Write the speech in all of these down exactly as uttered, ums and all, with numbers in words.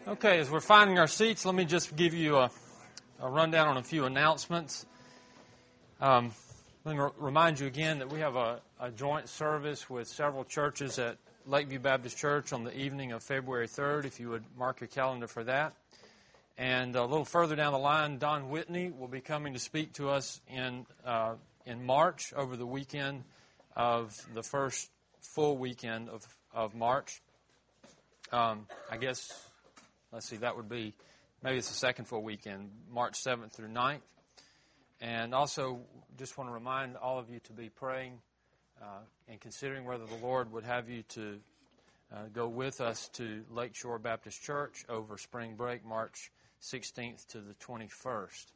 Okay, as we're finding our seats, let me just give you a, a rundown on a few announcements. Um, let me r- remind you again that we have a, a joint service with several churches at Lakeview Baptist Church on the evening of February third, if you would mark your calendar for that. And a little further down the line, Don Whitney will be coming to speak to us in uh, in March, over the weekend of the first full weekend of, of March. Um, I guess... Let's see, that would be, maybe it's the second full weekend, March seventh through ninth. And also, just want to remind all of you to be praying uh, and considering whether the Lord would have you to uh, go with us to Lakeshore Baptist Church over spring break, March sixteenth to the twenty-first.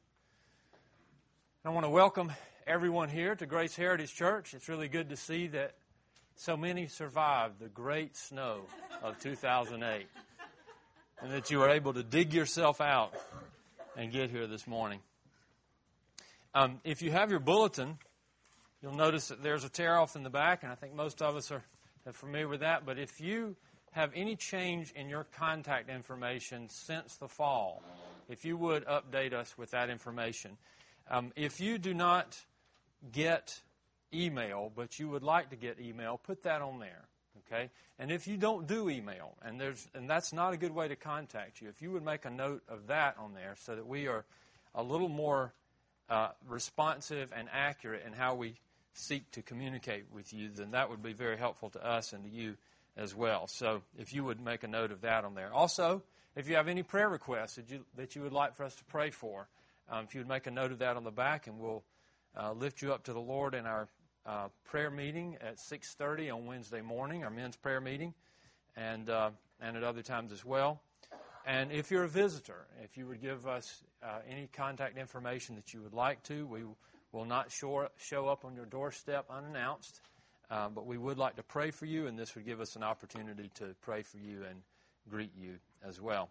I want to welcome everyone here to Grace Heritage Church. It's really good to see that so many survived the great snow of two thousand eight. And that you were able to dig yourself out and get here this morning. Um, if you have your bulletin, you'll notice that there's a tear-off in the back, and I think most of us are, are familiar with that. But if you have any change in your contact information since the fall, if you would update us with that information. Um, if you do not get email, but you would like to get email, put that on there. Okay, and if you don't do email, and there's and that's not a good way to contact you, if you would make a note of that on there so that we are a little more uh, responsive and accurate in how we seek to communicate with you, then that would be very helpful to us and to you as well. So if you would make a note of that on there. Also, if you have any prayer requests that you that you would like for us to pray for, um, if you would make a note of that on the back, and we'll uh, lift you up to the Lord in our Uh, prayer meeting at six thirty on Wednesday morning, our men's prayer meeting, and uh, and at other times as well. And if you're a visitor, if you would give us uh, any contact information that you would like to, we will not show, show up on your doorstep unannounced, uh, but we would like to pray for you, and this would give us an opportunity to pray for you and greet you as well.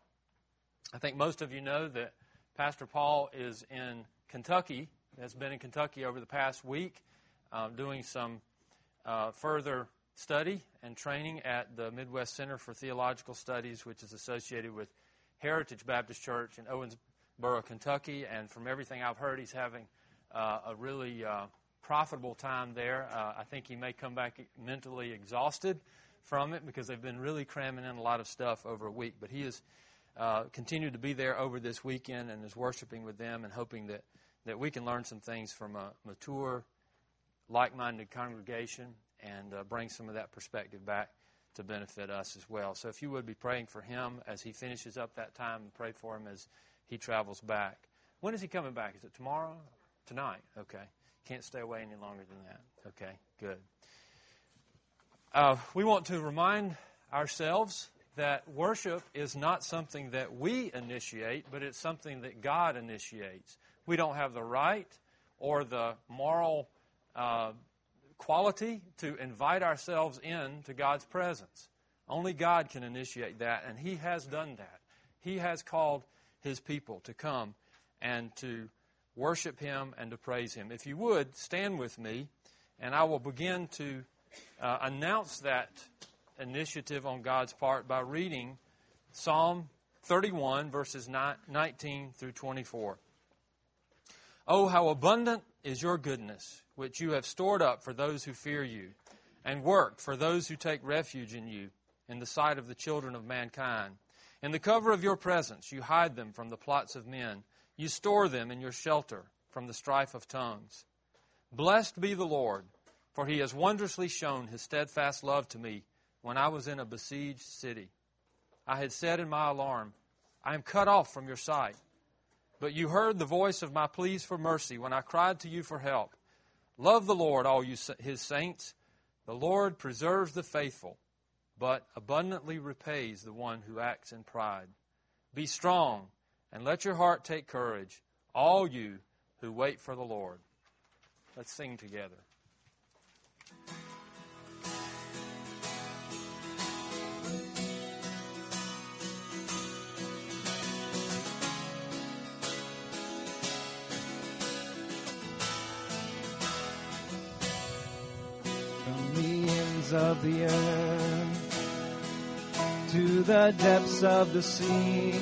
I think most of you know that Pastor Paul is in Kentucky, has been in Kentucky over the past week, Uh, doing some uh, further study and training at the Midwest Center for Theological Studies, which is associated with Heritage Baptist Church in Owensboro, Kentucky. And from everything I've heard, he's having uh, a really uh, profitable time there. Uh, I think he may come back mentally exhausted from it because they've been really cramming in a lot of stuff over a week. But he has uh, continued to be there over this weekend and is worshiping with them and hoping that, that we can learn some things from a mature, like-minded congregation and uh, bring some of that perspective back to benefit us as well. So if you would be praying for him as he finishes up that time, and pray for him as he travels back. When is he coming back? Is it tomorrow? Tonight? Okay. Can't stay away any longer than that. Okay, good. Uh, we want to remind ourselves that worship is not something that we initiate, but it's something that God initiates. We don't have the right or the moral Uh, quality to invite ourselves in to God's presence. Only God can initiate that, and He has done that. He has called His people to come and to worship Him and to praise Him. If you would, stand with me, and I will begin to uh, announce that initiative on God's part by reading Psalm thirty-one, verses nineteen through twenty-four. Oh, how abundant is your goodness, which you have stored up for those who fear you, and worked for those who take refuge in you, in the sight of the children of mankind. In the cover of your presence you hide them from the plots of men. You store them in your shelter from the strife of tongues. Blessed be the Lord, for He has wondrously shown His steadfast love to me when I was in a besieged city. I had said in my alarm, I am cut off from your sight. But you heard the voice of my pleas for mercy when I cried to you for help. Love the Lord, all you His saints. The Lord preserves the faithful, but abundantly repays the one who acts in pride. Be strong, and let your heart take courage, all you who wait for the Lord. Let's sing together. Of the earth to the depths of the sea,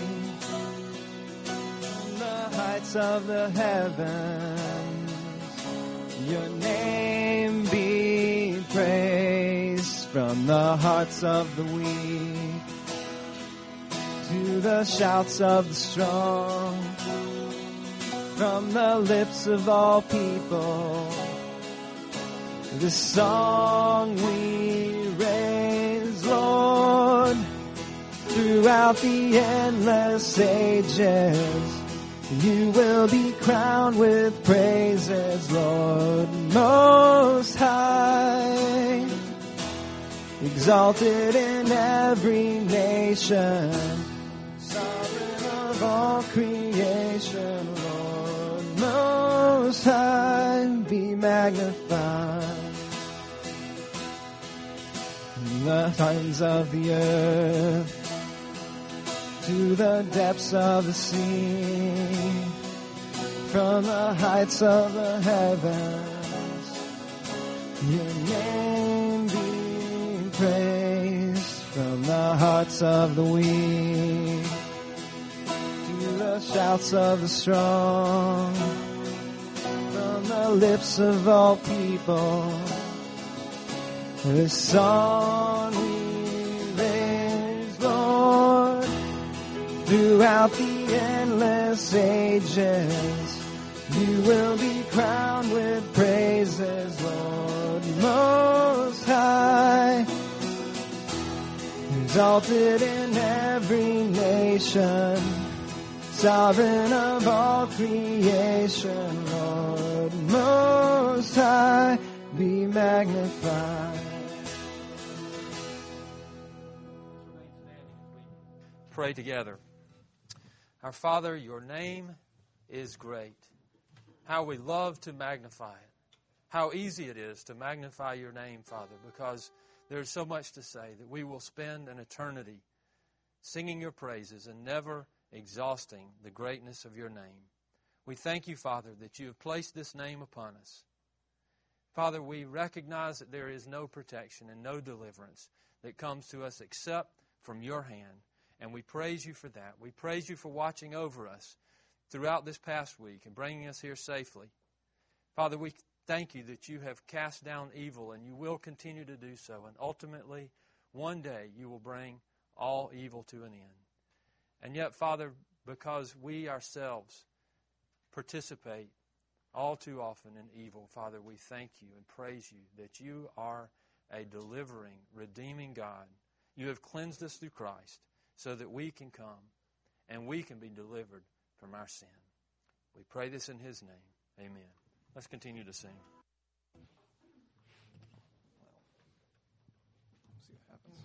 the heights of the heavens, your name be praised. From the hearts of the weak to the shouts of the strong, from the lips of all people, this song we raise, Lord, throughout the endless ages. You will be crowned with praises, Lord, most high, exalted in every nation, sovereign of all creation, Lord, most high, be magnified. In the times of the earth, to the depths of the sea, from the heights of the heavens, your name be praised. From the hearts of the weak to the shouts of the strong, from the lips of all people, this song we raise, Lord, throughout the endless ages. You will be crowned with praises, Lord, most high, exalted in every nation, sovereign of all creation, Lord, most high, be magnified. Pray together. Our Father, your name is great. How we love to magnify it. How easy it is to magnify your name, Father, because there's so much to say that we will spend an eternity singing your praises and never exhausting the greatness of your name. We thank you, Father, that you have placed this name upon us. Father, we recognize that there is no protection and no deliverance that comes to us except from your hand. And we praise you for that. We praise you for watching over us throughout this past week and bringing us here safely. Father, we thank you that you have cast down evil and you will continue to do so. And ultimately, one day you will bring all evil to an end. And yet, Father, because we ourselves participate all too often in evil, Father, we thank you and praise you that you are a delivering, redeeming God. You have cleansed us through Christ so that we can come and we can be delivered from our sin. We pray this in his name. Amen. Let's continue to sing. Well, see what happens.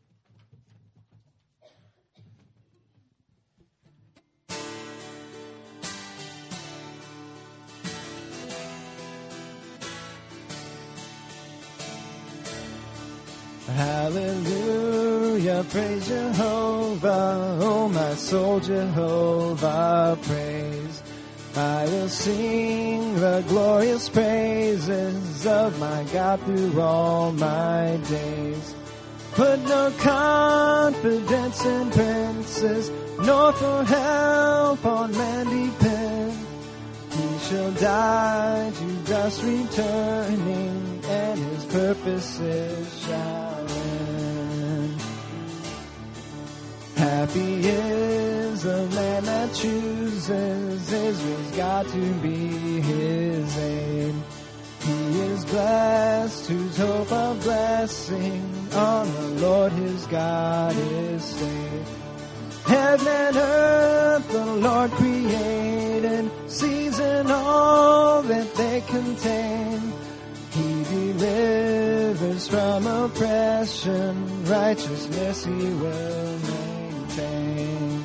Hallelujah, praise Jehovah, oh my soul, Jehovah, praise. I will sing the glorious praises of my God through all my days. Put no confidence in princes, nor for help on man depend. He shall die to dust returning, and his purposes shall end. Happy is the man that chooses Israel's God to be his aid. He is blessed whose hope of blessing on the Lord his God is stayed. Heaven and earth the Lord created, seas and all that they contain. He delivers from oppression, righteousness he will maintain.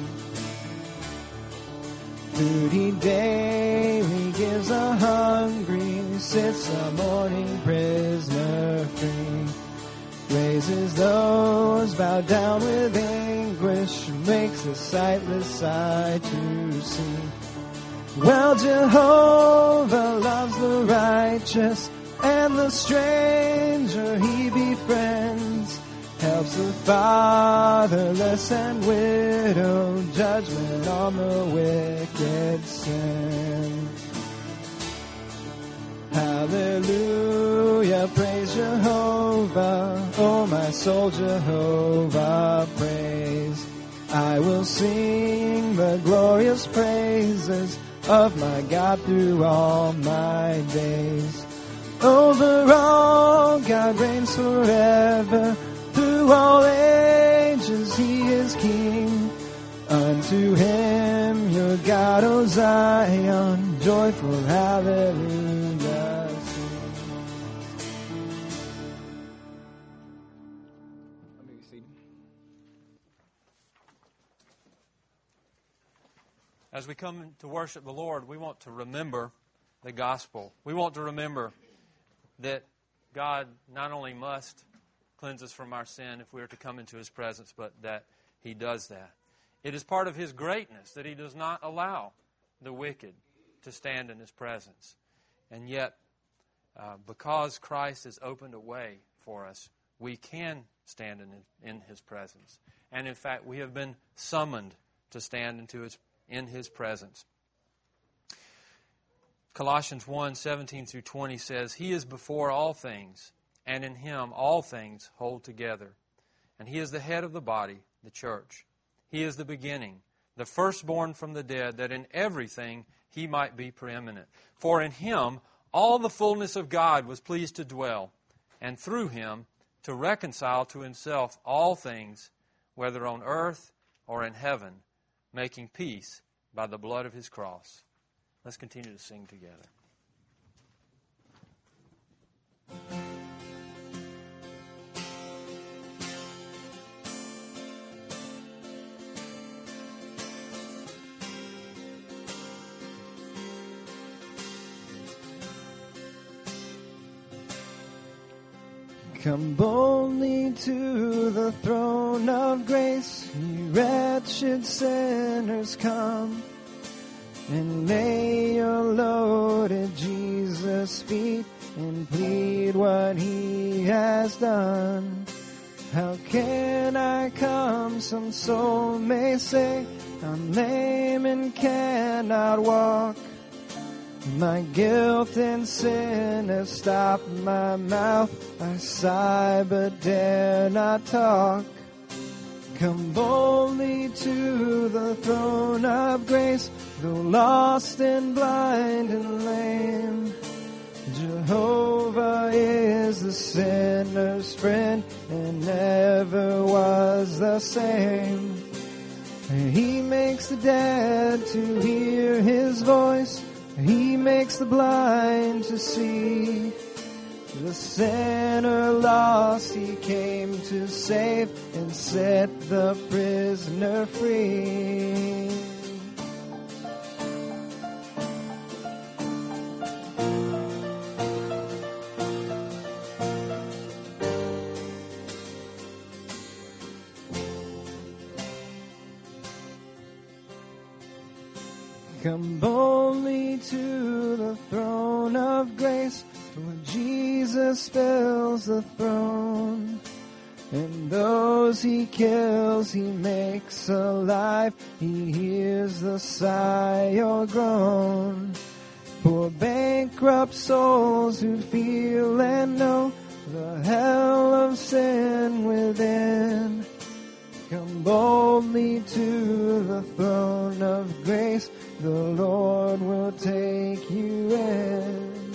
Food he daily gives the hungry, sets the mourning prisoner free. Raises those bowed down with anguish, makes the sightless sight to see. Well, Jehovah loves the righteous, and the stranger he befriends. Help helps the fatherless and widow, judgment on the wicked sin. Hallelujah, praise Jehovah, oh my soul, Jehovah praise. I will sing the glorious praises of my God through all my days. Over all, God reigns forever. Through all ages, He is King. Unto Him, your God, O Zion, joyful hallelujah sing. Let me be seated. As we come to worship the Lord, we want to remember the gospel. We want to remember that God not only must cleanse us from our sin if we are to come into His presence, but that He does that. It is part of His greatness that He does not allow the wicked to stand in His presence. And yet, uh, because Christ has opened a way for us, we can stand in, in His presence. And in fact, we have been summoned to stand into His, in His presence. Colossians one, seventeen through twenty says, He is before all things, and in Him all things hold together. And He is the head of the body, the church. He is the beginning, the firstborn from the dead, that in everything He might be preeminent. For in Him all the fullness of God was pleased to dwell, and through Him to reconcile to Himself all things, whether on earth or in heaven, making peace by the blood of His cross. Let's continue to sing together. Come boldly to the throne of grace, ye wretched sinners, come and lay your load at Jesus' feet and plead what He has done. How can I come, some soul may say, I'm lame and cannot walk. My guilt and sin have stopped my mouth. I sigh but dare not talk. Come boldly to the throne of grace, though lost and blind and lame. Jehovah is the sinner's friend and never was the same. He makes the dead to hear His voice. He makes the blind to see. The sinner lost He came to save and set the prisoner free. Come boldly to the throne of grace, where Jesus fills the throne. And those He kills, He makes alive. He hears the sigh or groan. Poor bankrupt souls who feel and know the hell of sin within. Come boldly to the throne of grace. The Lord will take you in.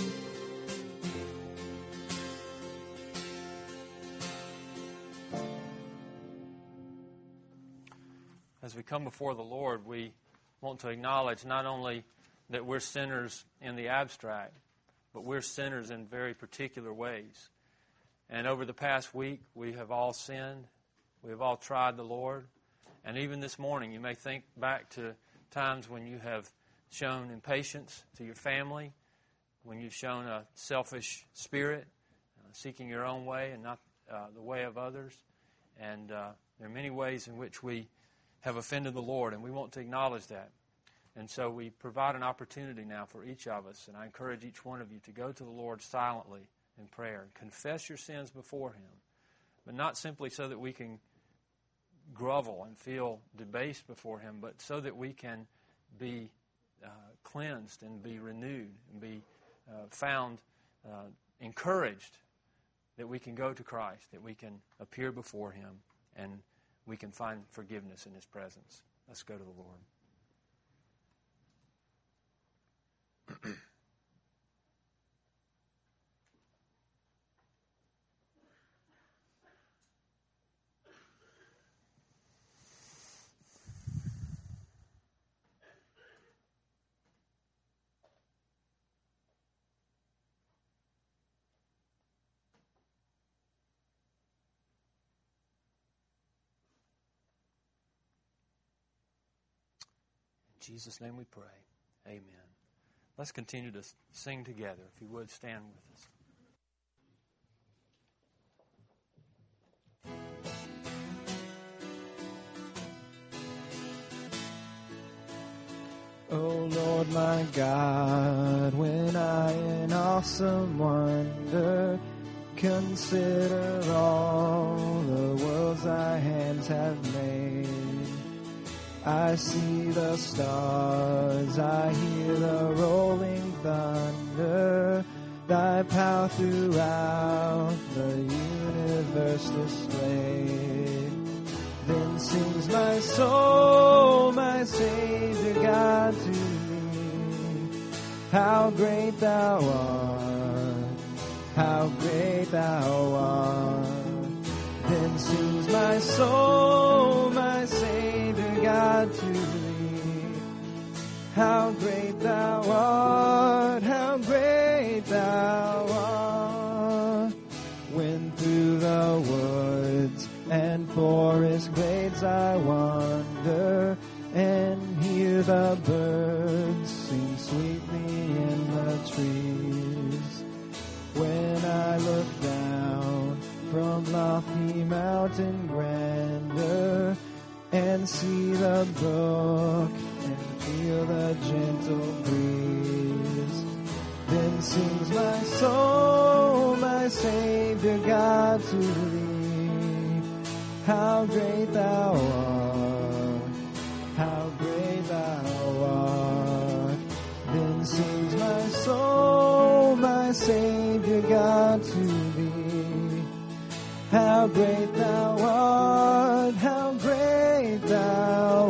As we come before the Lord, we want to acknowledge not only that we're sinners in the abstract, but we're sinners in very particular ways. And over the past week, we have all sinned. We have all tried the Lord. And even this morning, you may think back to times when you have shown impatience to your family, when you've shown a selfish spirit, uh, seeking your own way and not uh, the way of others. And uh, there are many ways in which we have offended the Lord, and we want to acknowledge that. And so we provide an opportunity now for each of us, and I encourage each one of you to go to the Lord silently in prayer and confess your sins before Him. but not simply so that we can grovel and feel debased before Him, but so that we can be uh, cleansed and be renewed and be uh, found uh, encouraged, that we can go to Christ, that we can appear before Him, and we can find forgiveness in His presence. Let's go to the Lord. In Jesus' name we pray. Amen. Let's continue to sing together. If you would, stand with us. O Lord my God, when I in awesome wonder consider all the worlds thy hands have made, I see the stars, I hear the rolling thunder, thy power throughout the universe displayed. Then sings my soul, my Savior God, to thee, how great thou art, how great thou art. Then sings my soul, my Savior God, to thee, how great thou art, how great thou art. When through the woods and forest glades I wander, and hear the birds sing sweetly in the trees. When I look down from lofty mountain grandeur, and see the brook, and feel the gentle breeze, then sings my soul, my Savior God, to thee, how great thou art, how great thou art. Then sings my soul, my Savior God, to thee, how great thou art, how great thou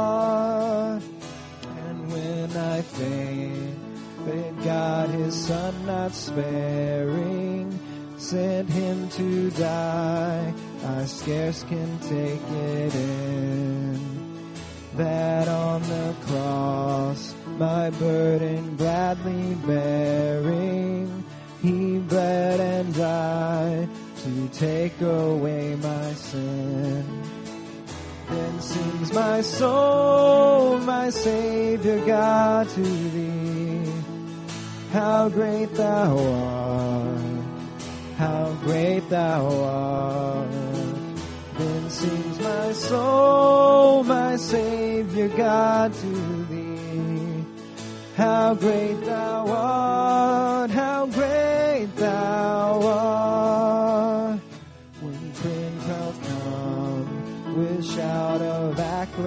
art. And when I faint, that God his Son not sparing sent him to die, I scarce can take it in, that on the cross my burden gladly bearing, he bled and died to take away my sin. Then sings my soul, my Savior God, to thee, how great thou art, how great thou art. Then sings my soul, my Savior God, to thee, how great thou art, how great thou art. When Prince shall come with shout of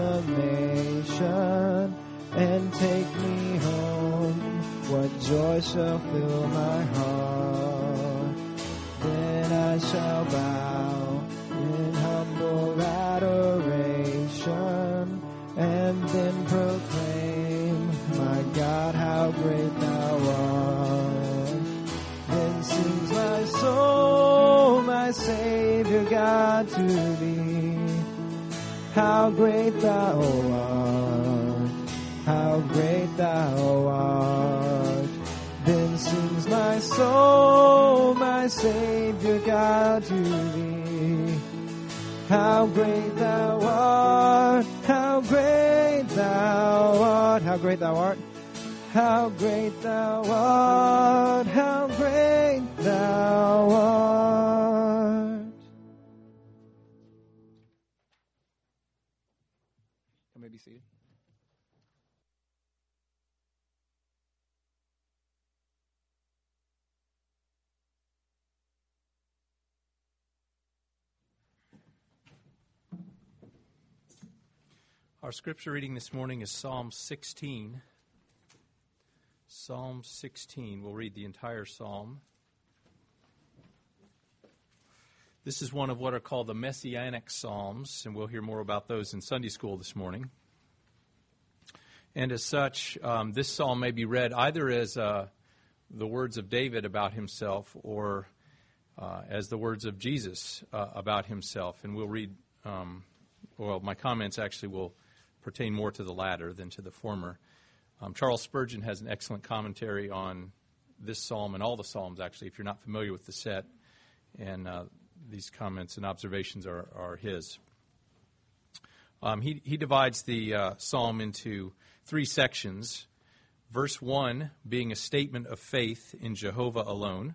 acclamation and take me home, what joy shall fill my heart. Then I shall bow in humble adoration, and then proclaim, my God, how great thou art. Then sings my soul, my Savior God, to thee, how great thou art, how great thou art. Then sings my soul, my Savior God, to thee, how great thou art, how great thou art, how great thou art, how great thou art, how great thou art. You may be seated. Our scripture reading this morning is Psalm sixteen. Psalm sixteen. We'll read the entire psalm. This is one of what are called the Messianic Psalms, and we'll hear more about those in Sunday school this morning. And as such, um, this psalm may be read either as uh, the words of David about himself or uh, as the words of Jesus uh, about himself. And we'll read, um, well, my comments actually will pertain more to the latter than to the former. Um, Charles Spurgeon has an excellent commentary on this psalm and all the psalms, actually, if you're not familiar with the set. And uh, these comments and observations are, are his. Um, he, he divides the uh, psalm into three sections. Verse one being a statement of faith in Jehovah alone.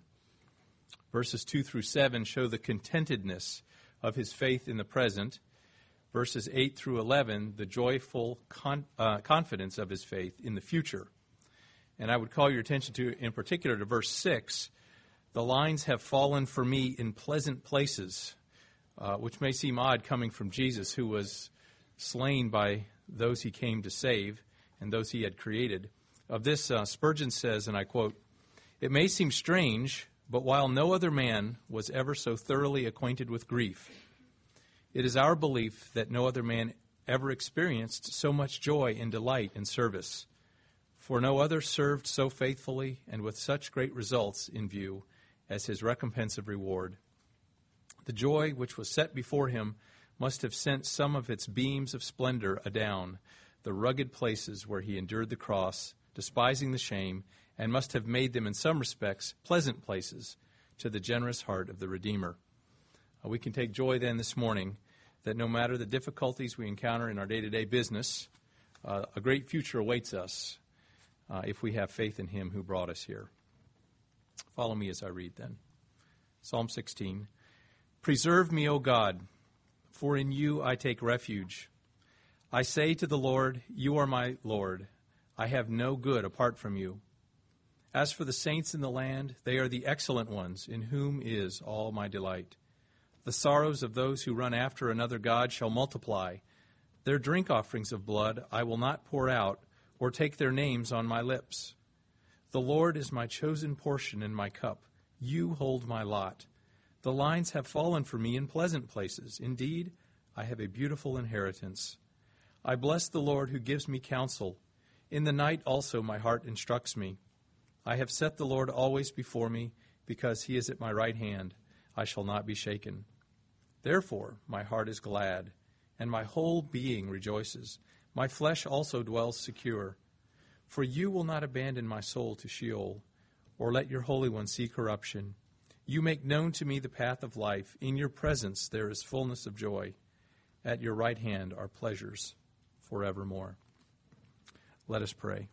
Verses two through seven show the contentedness of his faith in the present. Verses eight through eleven, the joyful con- uh, confidence of his faith in the future. And I would call your attention to, in particular, to verse six, the lines have fallen for me in pleasant places, uh, which may seem odd coming from Jesus, who was slain by those he came to save and those he had created. Of this, uh, Spurgeon says, and I quote, "It may seem strange, but while no other man was ever so thoroughly acquainted with grief, it is our belief that no other man ever experienced so much joy and delight in service. For no other served so faithfully and with such great results in view as his recompense of reward. The joy which was set before him must have sent some of its beams of splendor adown the rugged places where he endured the cross, despising the shame, and must have made them in some respects pleasant places to the generous heart of the Redeemer." Uh, we can take joy then this morning that no matter the difficulties we encounter in our day-to-day business, uh, a great future awaits us uh, if we have faith in him who brought us here. Follow me as I read then. Psalm sixteen. "Preserve me, O God, for in you I take refuge. I say to the Lord, you are my Lord. I have no good apart from you. As for the saints in the land, they are the excellent ones, in whom is all my delight. The sorrows of those who run after another god shall multiply. Their drink offerings of blood I will not pour out, or take their names on my lips. The Lord is my chosen portion and my cup. You hold my lot. The lines have fallen for me in pleasant places. Indeed, I have a beautiful inheritance. I bless the Lord who gives me counsel. In the night also my heart instructs me. I have set the Lord always before me, because he is at my right hand. I shall not be shaken. Therefore my heart is glad, and my whole being rejoices. My flesh also dwells secure. For you will not abandon my soul to Sheol, or let your Holy One see corruption. You make known to me the path of life. In your presence there is fullness of joy. At your right hand are pleasures forevermore." Let us pray.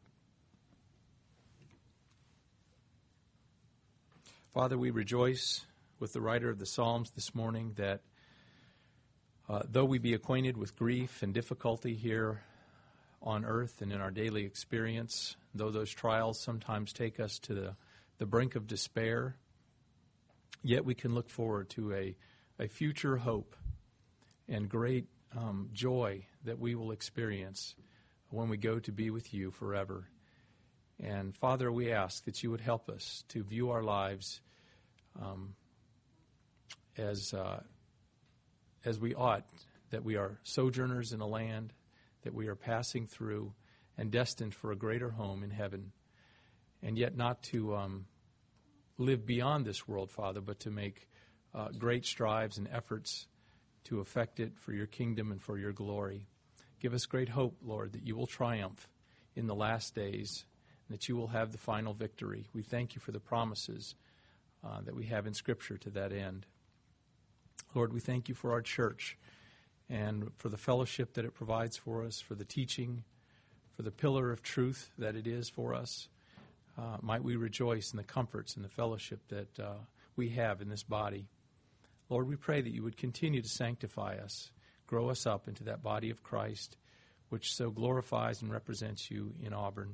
Father, we rejoice with the writer of the Psalms this morning that uh, though we be acquainted with grief and difficulty here on earth and in our daily experience, though those trials sometimes take us to the, the brink of despair, yet we can look forward to a, a future hope and great um, joy that we will experience when we go to be with you forever. And Father, we ask that you would help us to view our lives um, as uh, as we ought, that we are sojourners in a land, that we are passing through and destined for a greater home in heaven, and yet not to um, live beyond this world, Father, but to make uh, great strives and efforts to effect it for your kingdom and for your glory. Give us great hope, Lord, that you will triumph in the last days, and that you will have the final victory. We thank you for the promises uh, that we have in Scripture to that end. Lord, we thank you for our church and for the fellowship that it provides for us, for the teaching, for the pillar of truth that it is for us. Uh, might we rejoice in the comforts and the fellowship that uh, we have in this body. Lord, we pray that you would continue to sanctify us, grow us up into that body of Christ, which so glorifies and represents you in Auburn.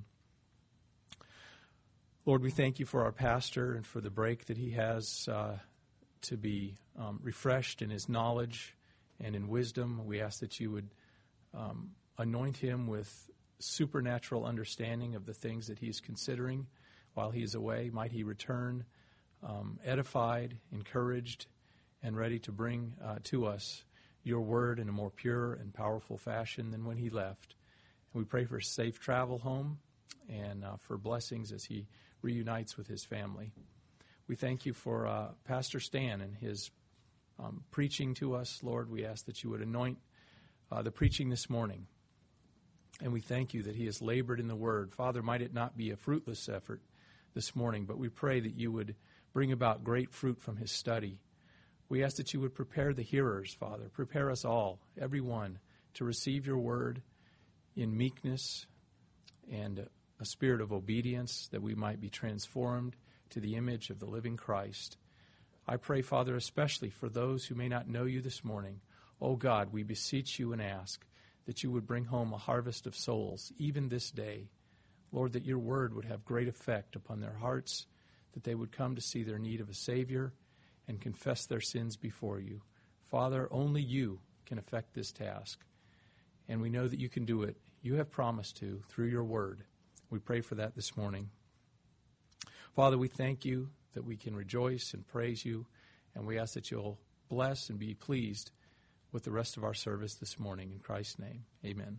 Lord, we thank you for our pastor and for the break that he has uh, to be um, refreshed in his knowledge and in wisdom. We ask that you would um, anoint him with supernatural understanding of the things that he's considering while he is away. Might he return um, edified, encouraged, and ready to bring uh, to us your word in a more pure and powerful fashion than when he left. And we pray for safe travel home and uh, for blessings as he reunites with his family. We thank you for uh, Pastor Stan and his um, preaching to us. Lord, we ask that you would anoint uh, the preaching this morning. And we thank you that he has labored in the word. Father, might it not be a fruitless effort this morning, but we pray that you would bring about great fruit from his study. We ask that you would prepare the hearers, Father. Prepare us all, everyone, to receive your word in meekness and a spirit of obedience, that we might be transformed to the image of the living Christ. I pray, Father, especially for those who may not know you this morning. Oh God, we beseech you and ask that you would bring home a harvest of souls, even this day. Lord, that your word would have great effect upon their hearts, that they would come to see their need of a Savior and confess their sins before you. Father, only you can effect this task, and we know that you can do it. You have promised to through your word. We pray for that this morning. Father, we thank you that we can rejoice and praise you, and we ask that you'll bless and be pleased with the rest of our service this morning. In Christ's name, amen.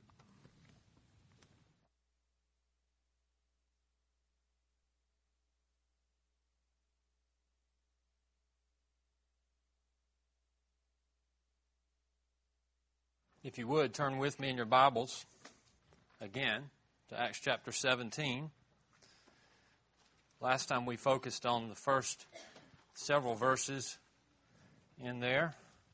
If you would, turn with me in your Bibles again to Acts chapter seventeen. Last time we focused on the first several verses in there.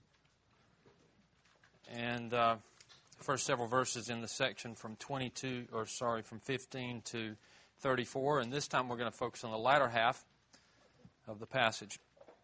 And uh, first several verses in the section from twenty-two, or sorry, from fifteen to thirty-four. And this time we're going to focus on the latter half of the passage.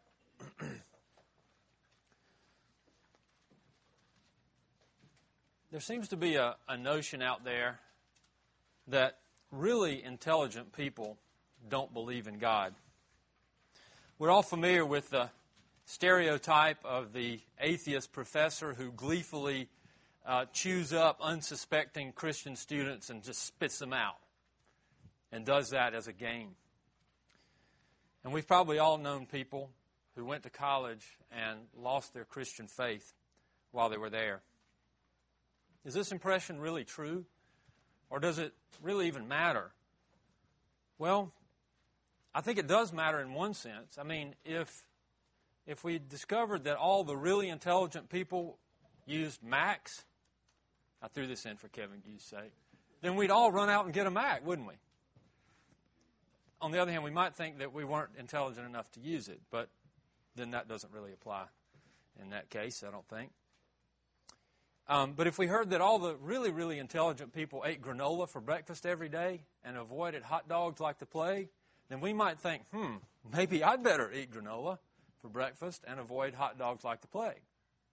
There seems to be a, a notion out there that really intelligent people don't believe in God. We're all familiar with the stereotype of the atheist professor who gleefully uh, chews up unsuspecting Christian students and just spits them out, and does that as a game. And we've probably all known people who went to college and lost their Christian faith while they were there. Is this impression really true? Or does it really even matter? Well, I think it does matter in one sense. I mean, if if we discovered that all the really intelligent people used Macs, I threw this in for Kevin Hughes' sake, then we'd all run out and get a Mac, wouldn't we? On the other hand, we might think that we weren't intelligent enough to use it, but then that doesn't really apply in that case, I don't think. Um, but if we heard that all the really, really intelligent people ate granola for breakfast every day and avoided hot dogs like the plague, then we might think, hmm, maybe I'd better eat granola for breakfast and avoid hot dogs like the plague.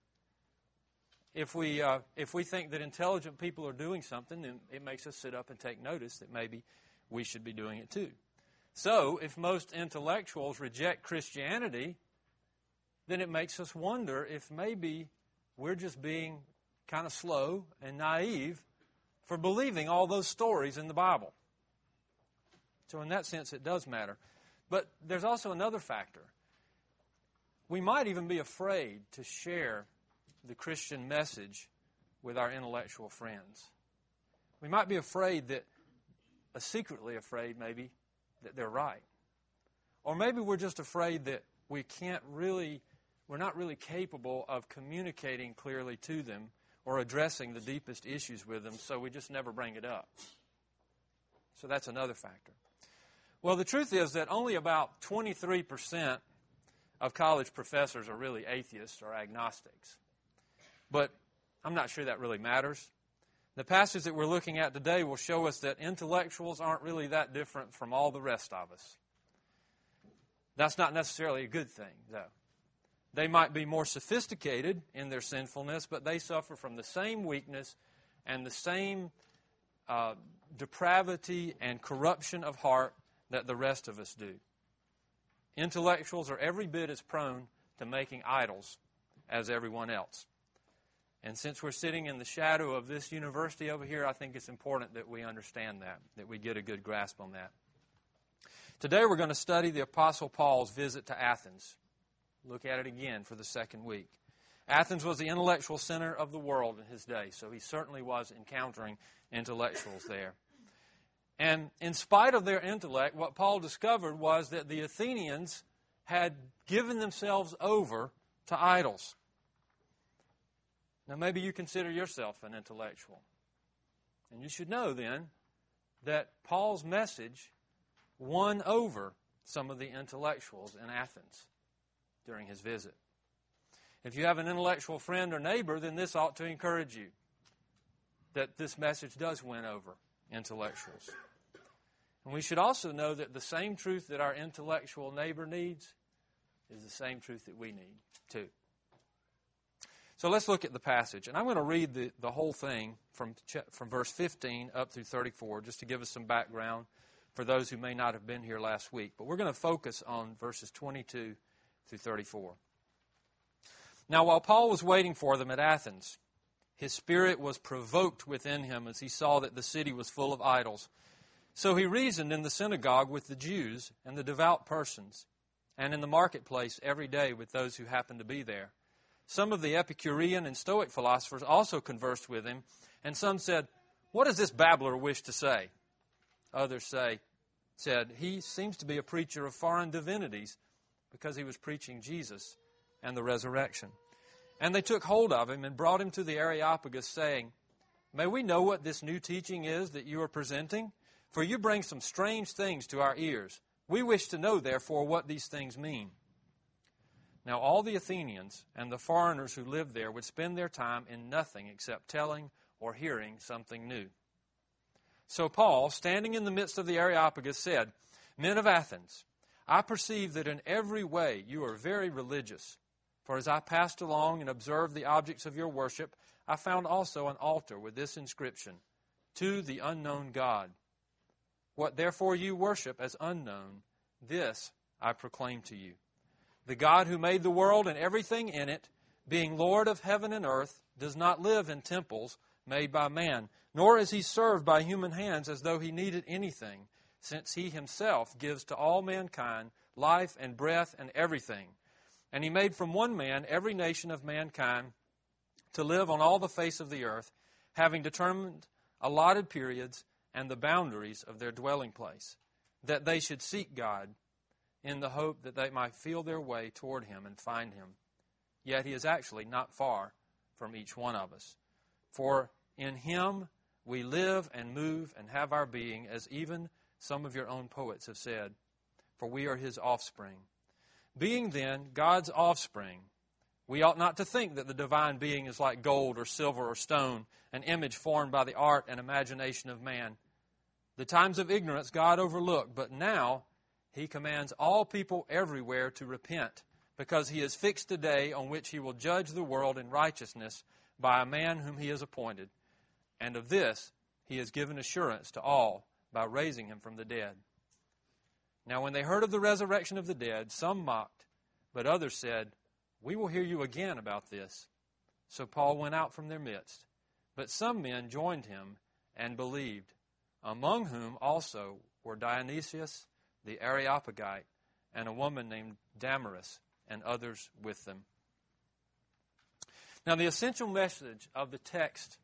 If we uh, if we think that intelligent people are doing something, then it makes us sit up and take notice that maybe we should be doing it too. So if most intellectuals reject Christianity, then it makes us wonder if maybe we're just being kind of slow and naive for believing all those stories in the Bible. So in that sense, it does matter. But there's also another factor. We might even be afraid to share the Christian message with our intellectual friends. We might be afraid that, uh, secretly afraid maybe, that they're right. Or maybe we're just afraid that we can't really, we're not really capable of communicating clearly to them or addressing the deepest issues with them, so we just never bring it up. So that's another factor. Well, the truth is that only about twenty-three percent of college professors are really atheists or agnostics. But I'm not sure that really matters. The passage that we're looking at today will show us that intellectuals aren't really that different from all the rest of us. That's not necessarily a good thing, though. They might be more sophisticated in their sinfulness, but they suffer from the same weakness and the same uh, depravity and corruption of heart that the rest of us do. Intellectuals are every bit as prone to making idols as everyone else. And since we're sitting in the shadow of this university over here, I think it's important that we understand that, that we get a good grasp on that. Today we're going to study the Apostle Paul's visit to Athens. Look at it again for the second week. Athens was the intellectual center of the world in his day, so he certainly was encountering intellectuals there. And in spite of their intellect, what Paul discovered was that the Athenians had given themselves over to idols. Now, maybe you consider yourself an intellectual. And you should know then that Paul's message won over some of the intellectuals in Athens during his visit. If you have an intellectual friend or neighbor, then this ought to encourage you that this message does win over intellectuals. And we should also know that the same truth that our intellectual neighbor needs is the same truth that we need too. So let's look at the passage. And I'm going to read the, the whole thing from, from verse fifteen up through thirty-four, just to give us some background for those who may not have been here last week. But we're going to focus on verses twenty-two through thirty-four. Now, while Paul was waiting for them at Athens, his spirit was provoked within him as he saw that the city was full of idols. So he reasoned in the synagogue with the Jews and the devout persons, and in the marketplace every day with those who happened to be there. Some of the Epicurean and Stoic philosophers also conversed with him, and some said, "What does this babbler wish to say?" Others say, said, "He seems to be a preacher of foreign divinities," because he was preaching Jesus and the resurrection. And they took hold of him and brought him to the Areopagus, saying, "May we know what this new teaching is that you are presenting? For you bring some strange things to our ears. We wish to know, therefore, what these things mean." Now all the Athenians and the foreigners who lived there would spend their time in nothing except telling or hearing something new. So Paul, standing in the midst of the Areopagus, said, "Men of Athens, I perceive that in every way you are very religious. For as I passed along and observed the objects of your worship, I found also an altar with this inscription, 'To the unknown God.' What therefore you worship as unknown, this I proclaim to you. The God who made the world and everything in it, being Lord of heaven and earth, does not live in temples made by man, nor is he served by human hands as though he needed anything, since he himself gives to all mankind life and breath and everything. And he made from one man every nation of mankind to live on all the face of the earth, having determined allotted periods and the boundaries of their dwelling place, that they should seek God in the hope that they might feel their way toward him and find him. Yet he is actually not far from each one of us. For in him we live and move and have our being, as even some of your own poets have said, for we are his offspring. Being then God's offspring, we ought not to think that the divine being is like gold or silver or stone, an image formed by the art and imagination of man. The times of ignorance God overlooked, but now he commands all people everywhere to repent, because he has fixed a day on which he will judge the world in righteousness by a man whom he has appointed. And of this he has given assurance to all by raising him from the dead. Now when they heard of the resurrection of the dead, some mocked, but others said, "We will hear you again about this." So Paul went out from their midst. But some men joined him and believed, among whom also were Dionysius the Areopagite and a woman named Damaris, and others with them. Now the essential message of the text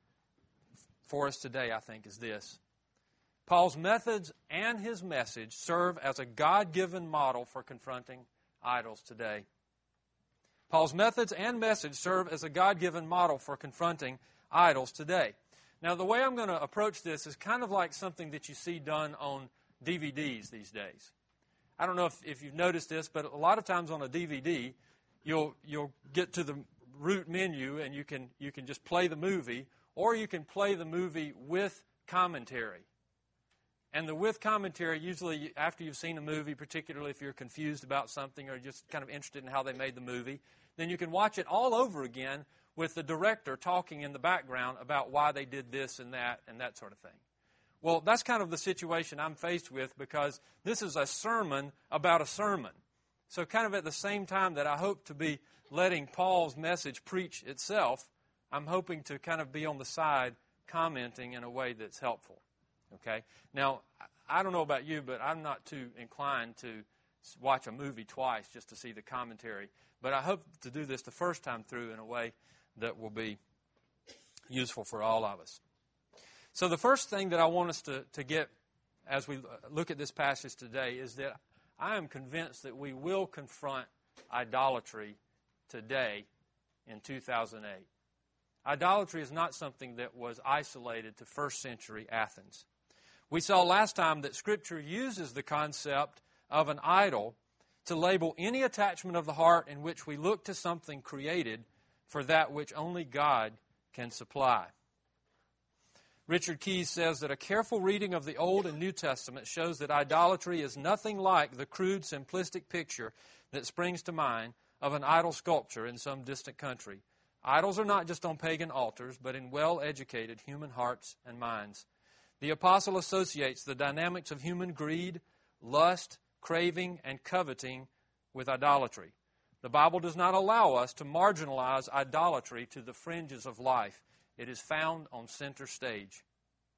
for us today, I think, is this. Paul's methods and his message serve as a God-given model for confronting idols today. Paul's methods and message serve as a God-given model for confronting idols today. Now, the way I'm going to approach this is kind of like something that you see done on D V Ds these days. I don't know if, if you've noticed this, but a lot of times on a D V D, you'll you'll get to the root menu and you can you can just play the movie, or you can play the movie with commentary. And the with commentary, usually after you've seen a movie, particularly if you're confused about something or just kind of interested in how they made the movie, then you can watch it all over again with the director talking in the background about why they did this and that and that sort of thing. Well, that's kind of the situation I'm faced with, because this is a sermon about a sermon. So kind of at the same time that I hope to be letting Paul's message preach itself, I'm hoping to kind of be on the side commenting in a way that's helpful. Okay? Now, I don't know about you, but I'm not too inclined to watch a movie twice just to see the commentary. But I hope to do this the first time through in a way that will be useful for all of us. So the first thing that I want us to, to get as we look at this passage today is that I am convinced that we will confront idolatry today in two thousand eight. Idolatry is not something that was isolated to first century Athens. We saw last time that Scripture uses the concept of an idol to label any attachment of the heart in which we look to something created for that which only God can supply. Richard Keyes says that a careful reading of the Old and New Testament shows that idolatry is nothing like the crude, simplistic picture that springs to mind of an idol sculpture in some distant country. Idols are not just on pagan altars, but in well-educated human hearts and minds. The apostle associates the dynamics of human greed, lust, craving, and coveting with idolatry. The Bible does not allow us to marginalize idolatry to the fringes of life. It is found on center stage.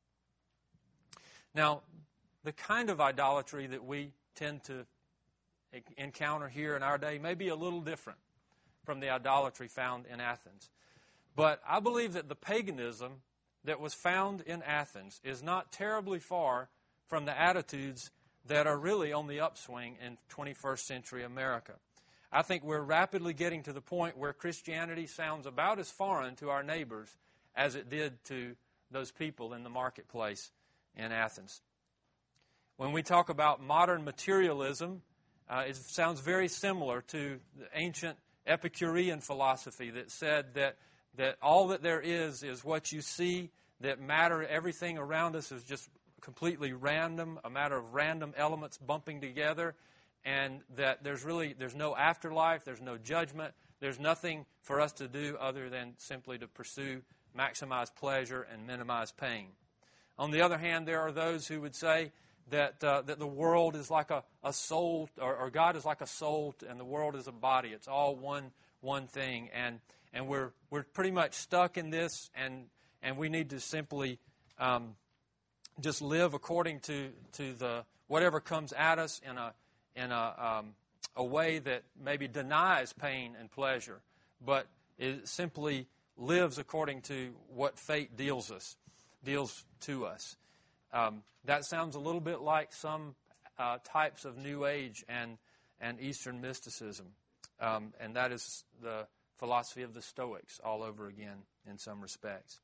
Now, the kind of idolatry that we tend to encounter here in our day may be a little different from the idolatry found in Athens. But I believe that the paganism that was found in Athens is not terribly far from the attitudes that are really on the upswing in twenty-first century America. I think we're rapidly getting to the point where Christianity sounds about as foreign to our neighbors as it did to those people in the marketplace in Athens. When we talk about modern materialism, uh, it sounds very similar to the ancient Epicurean philosophy that said that, that all that there is is what you see, that matter, everything around us is just completely random, a matter of random elements bumping together, and that there's really there's no afterlife, there's no judgment, there's nothing for us to do other than simply to pursue, maximize pleasure, and minimize pain. On the other hand, there are those who would say that uh, that the world is like a, a soul, or, or God is like a soul, and the world is a body. It's all one one thing, and and we're we're pretty much stuck in this, and and we need to simply um, just live according to to the whatever comes at us in a in a um, a way that maybe denies pain and pleasure, but it simply lives according to what fate deals us deals to us. Um, that sounds a little bit like some uh, types of New Age and and Eastern mysticism, um, and that is the philosophy of the Stoics all over again in some respects.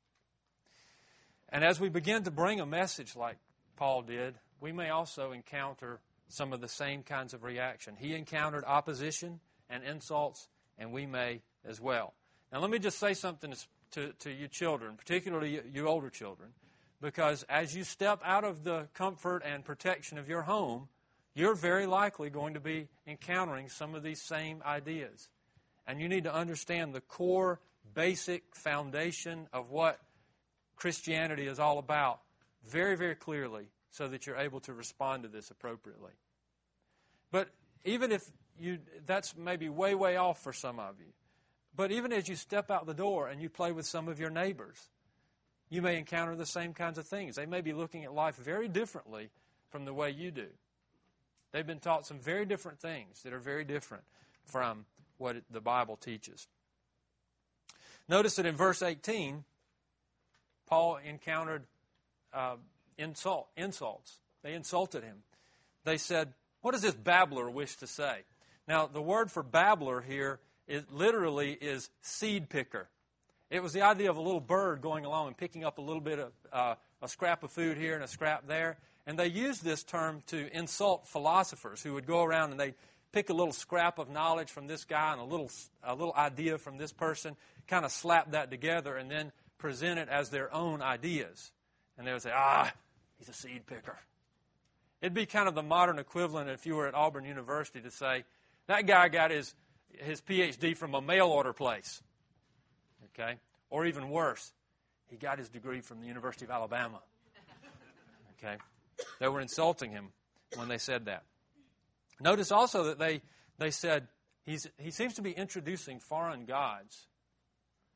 And as we begin to bring a message like Paul did, we may also encounter some of the same kinds of reaction. He encountered opposition and insults, and we may as well. Now let me just say something to, to you children, particularly you older children, because as you step out of the comfort and protection of your home, you're very likely going to be encountering some of these same ideas. And you need to understand the core, basic foundation of what Christianity is all about very, very clearly so that you're able to respond to this appropriately. But even if you that's maybe way, way off for some of you, but even as you step out the door and you play with some of your neighbors, you may encounter the same kinds of things. They may be looking at life very differently from the way you do. They've been taught some very different things that are very different from what it, the Bible teaches. Notice that in verse eighteen, Paul encountered uh, insult, insults. They insulted him. They said, "What does this babbler wish to say?" Now, the word for babbler here is literally is seed picker. It was the idea of a little bird going along and picking up a little bit of uh, a scrap of food here and a scrap there. And they used this term to insult philosophers who would go around and they'd pick a little scrap of knowledge from this guy and a little a little idea from this person, kind of slap that together and then present it as their own ideas. And they would say, ah, he's a seed picker. It'd be kind of the modern equivalent if you were at Auburn University to say, that guy got his, his P H D from a mail order place. Okay? Or even worse, he got his degree from the University of Alabama. Okay? They were insulting him when they said that. Notice also that they, they said, he's, he seems to be introducing foreign gods.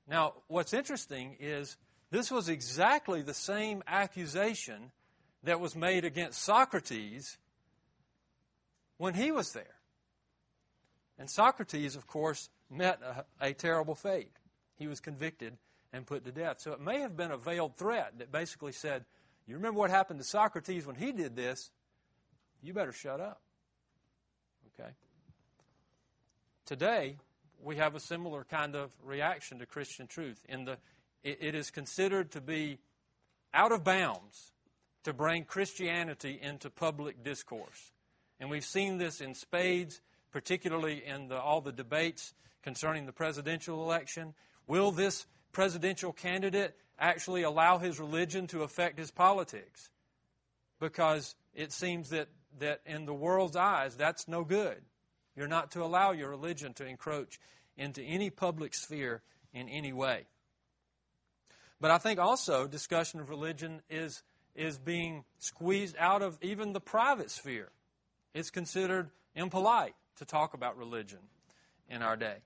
Now, what's interesting is this was exactly the same accusation that was made against Socrates when he was there. And Socrates, of course, met a, a terrible fate. He was convicted and put to death. So it may have been a veiled threat that basically said, you remember what happened to Socrates when he did this? You better shut up. Okay? Today, we have a similar kind of reaction to Christian truth. In the, it, it is considered to be out of bounds to bring Christianity into public discourse. And we've seen this in spades, particularly in the, all the debates concerning the presidential election. Will this presidential candidate actually allow his religion to affect his politics? Because it seems that, that in the world's eyes, that's no good. You're not to allow your religion to encroach into any public sphere in any way. But I think also discussion of religion is, is being squeezed out of even the private sphere. It's considered impolite to talk about religion in our day.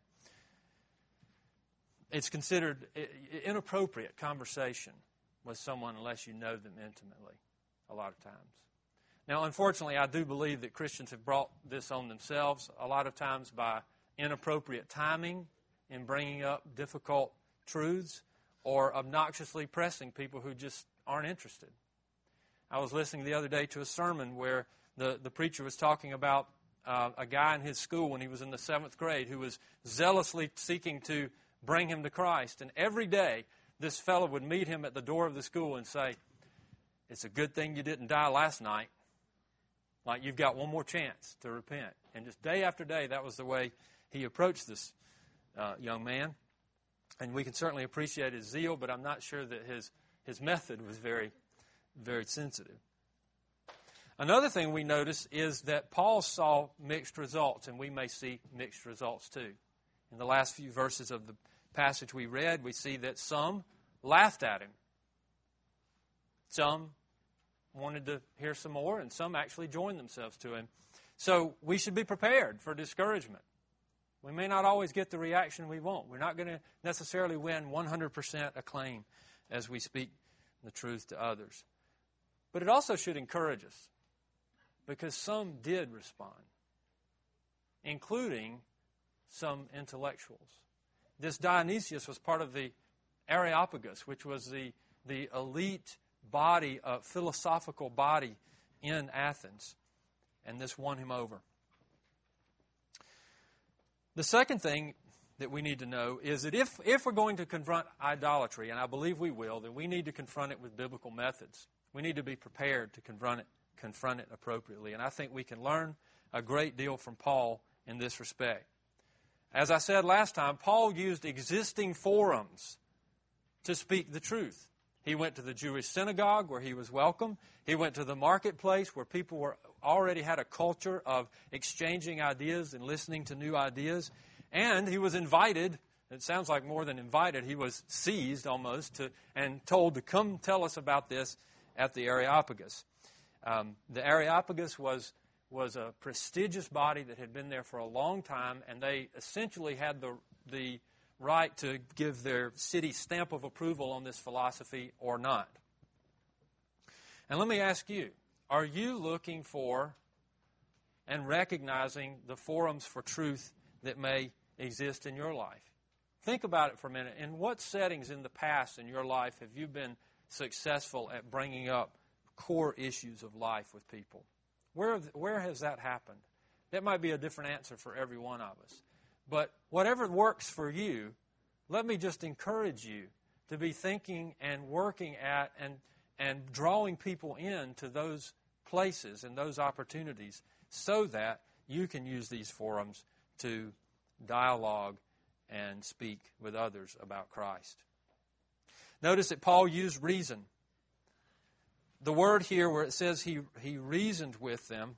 It's considered inappropriate conversation with someone unless you know them intimately a lot of times. Now, unfortunately, I do believe that Christians have brought this on themselves a lot of times by inappropriate timing in bringing up difficult truths or obnoxiously pressing people who just aren't interested. I was listening the other day to a sermon where the, the preacher was talking about uh, a guy in his school when he was in the seventh grade who was zealously seeking to bring him to Christ. And every day, this fellow would meet him at the door of the school and say, it's a good thing you didn't die last night. Like, you've got one more chance to repent. And just day after day, that was the way he approached this uh, young man. And we can certainly appreciate his zeal, but I'm not sure that his, his method was very, very sensitive. Another thing we notice is that Paul saw mixed results, and we may see mixed results too. In the last few verses of the passage we read, we see that some laughed at him. Some wanted to hear some more, and some actually joined themselves to him. So we should be prepared for discouragement. We may not always get the reaction we want. We're not going to necessarily win one hundred percent acclaim as we speak the truth to others. But it also should encourage us, because some did respond, including some intellectuals. This Dionysius was part of the Areopagus, which was the, the elite body, uh, philosophical body in Athens. And this won him over. The second thing that we need to know is that if, if we're going to confront idolatry, and I believe we will, then we need to confront it with biblical methods. We need to be prepared to confront it, confront it appropriately. And I think we can learn a great deal from Paul in this respect. As I said last time, Paul used existing forums to speak the truth. He went to the Jewish synagogue where he was welcome. He went to the marketplace where people were already had a culture of exchanging ideas and listening to new ideas. And he was invited, it sounds like more than invited, he was seized almost to, and told to come tell us about this at the Areopagus. Um, the Areopagus was, was a prestigious body that had been there for a long time, and they essentially had the the right to give their city stamp of approval on this philosophy or not. And let me ask you, are you looking for and recognizing the forums for truth that may exist in your life? Think about it for a minute. In what settings in the past in your life have you been successful at bringing up core issues of life with people? Where, where has that happened? That might be a different answer for every one of us. But whatever works for you, let me just encourage you to be thinking and working at and, and drawing people into those places and those opportunities so that you can use these forums to dialogue and speak with others about Christ. Notice that Paul used reason. The word here where it says he, he reasoned with them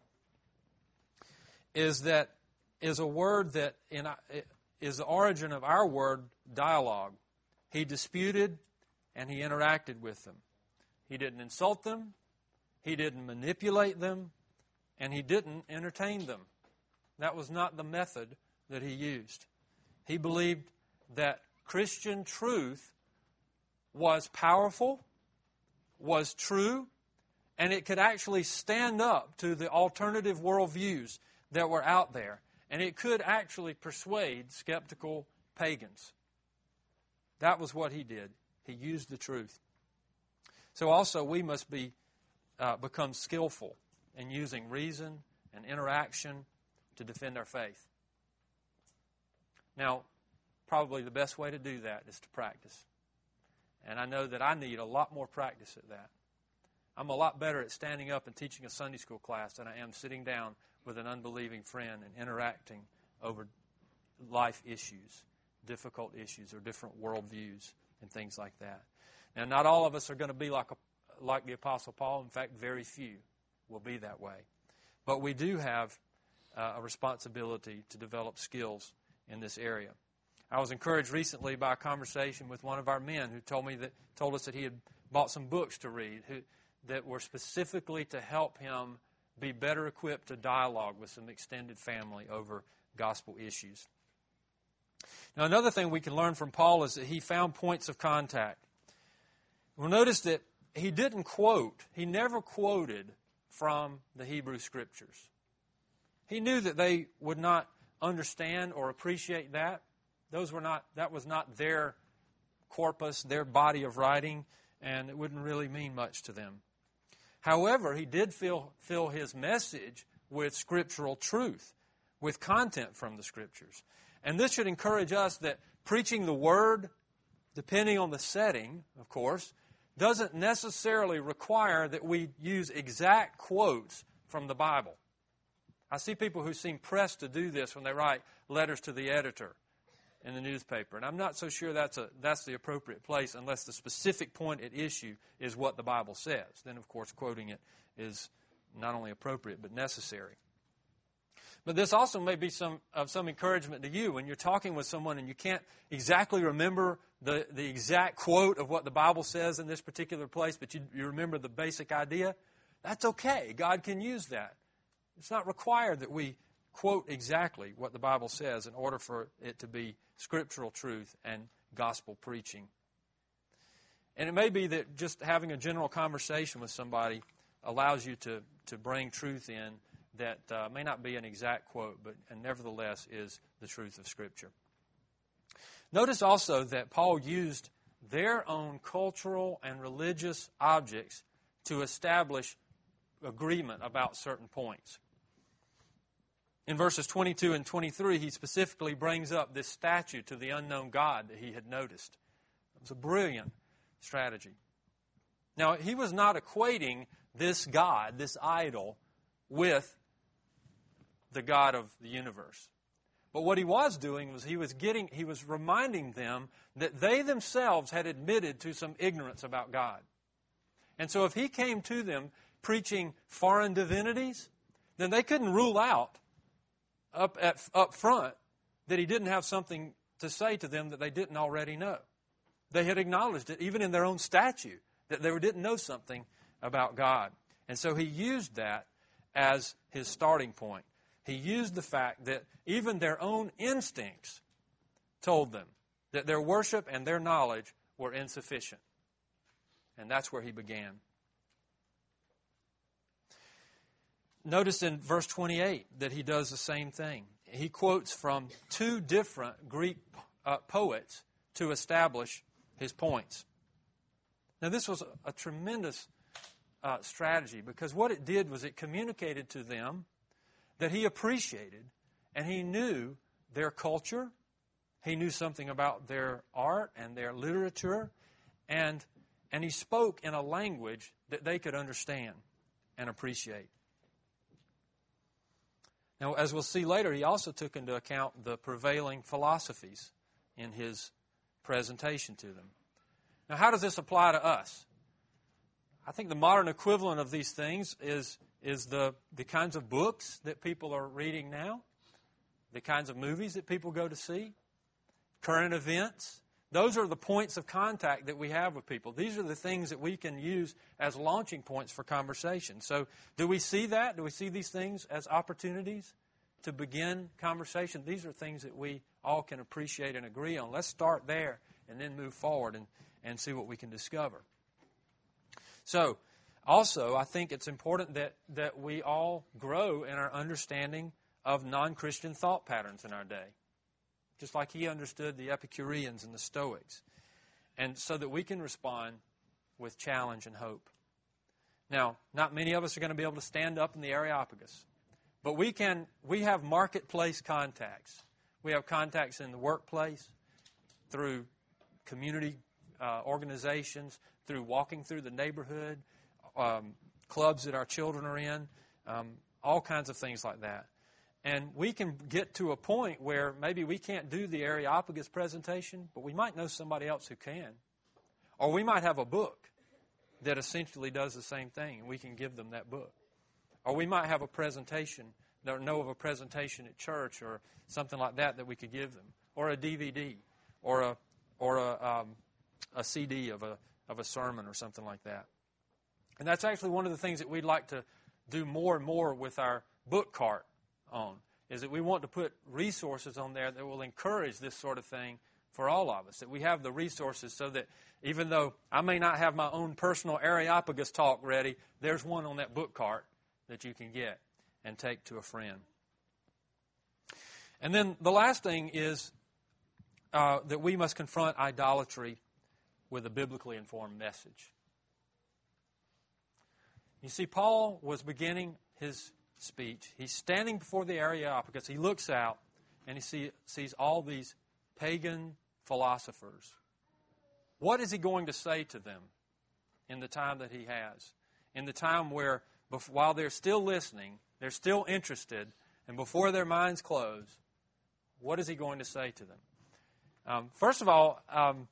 is that is a word that in, is the origin of our word dialogue. He disputed and he interacted with them. He didn't insult them, he didn't manipulate them, and he didn't entertain them. That was not the method that he used. He believed that Christian truth was powerful, was true, and it could actually stand up to the alternative worldviews that were out there. And it could actually persuade skeptical pagans. That was what he did. He used the truth. So also we must be uh, become skillful in using reason and interaction to defend our faith. Now, probably the best way to do that is to practice. And I know that I need a lot more practice at that. I'm a lot better at standing up and teaching a Sunday school class than I am sitting down with an unbelieving friend and interacting over life issues, difficult issues, or different worldviews and things like that. Now, not all of us are going to be like a, like the Apostle Paul. In fact, very few will be that way. But we do have uh, a responsibility to develop skills in this area. I was encouraged recently by a conversation with one of our men who told me that told us that he had bought some books to read who, that were specifically to help him be better equipped to dialogue with some extended family over gospel issues. Now, another thing we can learn from Paul is that he found points of contact. We'll notice that he didn't quote, he never quoted from the Hebrew Scriptures. He knew that they would not understand or appreciate that. Those were not, that was not their corpus, their body of writing, and it wouldn't really mean much to them. However, he did fill, fill his message with scriptural truth, with content from the Scriptures. And this should encourage us that preaching the Word, depending on the setting, of course, doesn't necessarily require that we use exact quotes from the Bible. I see people who seem pressed to do this when they write letters to the editor in the newspaper. And I'm not so sure that's a that's the appropriate place unless the specific point at issue is what the Bible says. Then, of course, quoting it is not only appropriate but necessary. But this also may be some of some encouragement to you when you're talking with someone and you can't exactly remember the, the exact quote of what the Bible says in this particular place, but you, you remember the basic idea. That's okay. God can use that. It's not required that we quote exactly what the Bible says in order for it to be scriptural truth and gospel preaching. And it may be that just having a general conversation with somebody allows you to, to bring truth in that uh, may not be an exact quote, but and nevertheless is the truth of Scripture. Notice also that Paul used their own cultural and religious objects to establish agreement about certain points. In verses twenty-two and twenty-three, he specifically brings up this statue to the unknown God that he had noticed. It was a brilliant strategy. Now, he was not equating this God, this idol, with the God of the universe. But what he was doing was he was getting, he was reminding them that they themselves had admitted to some ignorance about God. And so if he came to them preaching foreign divinities, then they couldn't rule out up at, up front that he didn't have something to say to them that they didn't already know. They had acknowledged it, even in their own statute, that they didn't know something about God. And so he used that as his starting point. He used the fact that even their own instincts told them that their worship and their knowledge were insufficient. And that's where he began. Notice in verse twenty-eight that he does the same thing. He quotes from two different Greek uh, poets to establish his points. Now, this was a, a tremendous uh, strategy because what it did was it communicated to them that he appreciated and he knew their culture. He knew something about their art and their literature, and and he spoke in a language that they could understand and appreciate. Now, as we'll see later, he also took into account the prevailing philosophies in his presentation to them. Now, how does this apply to us? I think the modern equivalent of these things is, is the, the kinds of books that people are reading now, the kinds of movies that people go to see, current events. Those are the points of contact that we have with people. These are the things that we can use as launching points for conversation. So do we see that? Do we see these things as opportunities to begin conversation. These are things that we all can appreciate and agree on. Let's start there and then move forward and, and see what we can discover. So, also, I think it's important that, that we all grow in our understanding of non-Christian thought patterns in our day, just like he understood the Epicureans and the Stoics, and so that we can respond with challenge and hope. Now, not many of us are going to be able to stand up in the Areopagus, but we can. We have marketplace contacts. We have contacts in the workplace, through community uh, organizations, through walking through the neighborhood, um, clubs that our children are in, um, all kinds of things like that. And we can get to a point where maybe we can't do the Areopagus presentation, but we might know somebody else who can. Or we might have a book that essentially does the same thing, and we can give them that book. Or we might have a presentation, or know of a presentation at church or something like that that we could give them. Or a D V D, or a or a, um, a C D of a of a sermon or something like that. And that's actually one of the things that we'd like to do more and more with our book cart on, is that we want to put resources on there that will encourage this sort of thing for all of us, that we have the resources so that even though I may not have my own personal Areopagus talk ready, there's one on that book cart that you can get and take to a friend. And then the last thing is uh, that we must confront idolatry with a biblically informed message. You see, Paul was beginning his speech. He's standing before the Areopagus. He looks out and he see, sees all these pagan philosophers. What is he going to say to them in the time that he has? In the time where, while they're still listening, they're still interested, and before their minds close, what is he going to say to them? Um, first of all, um,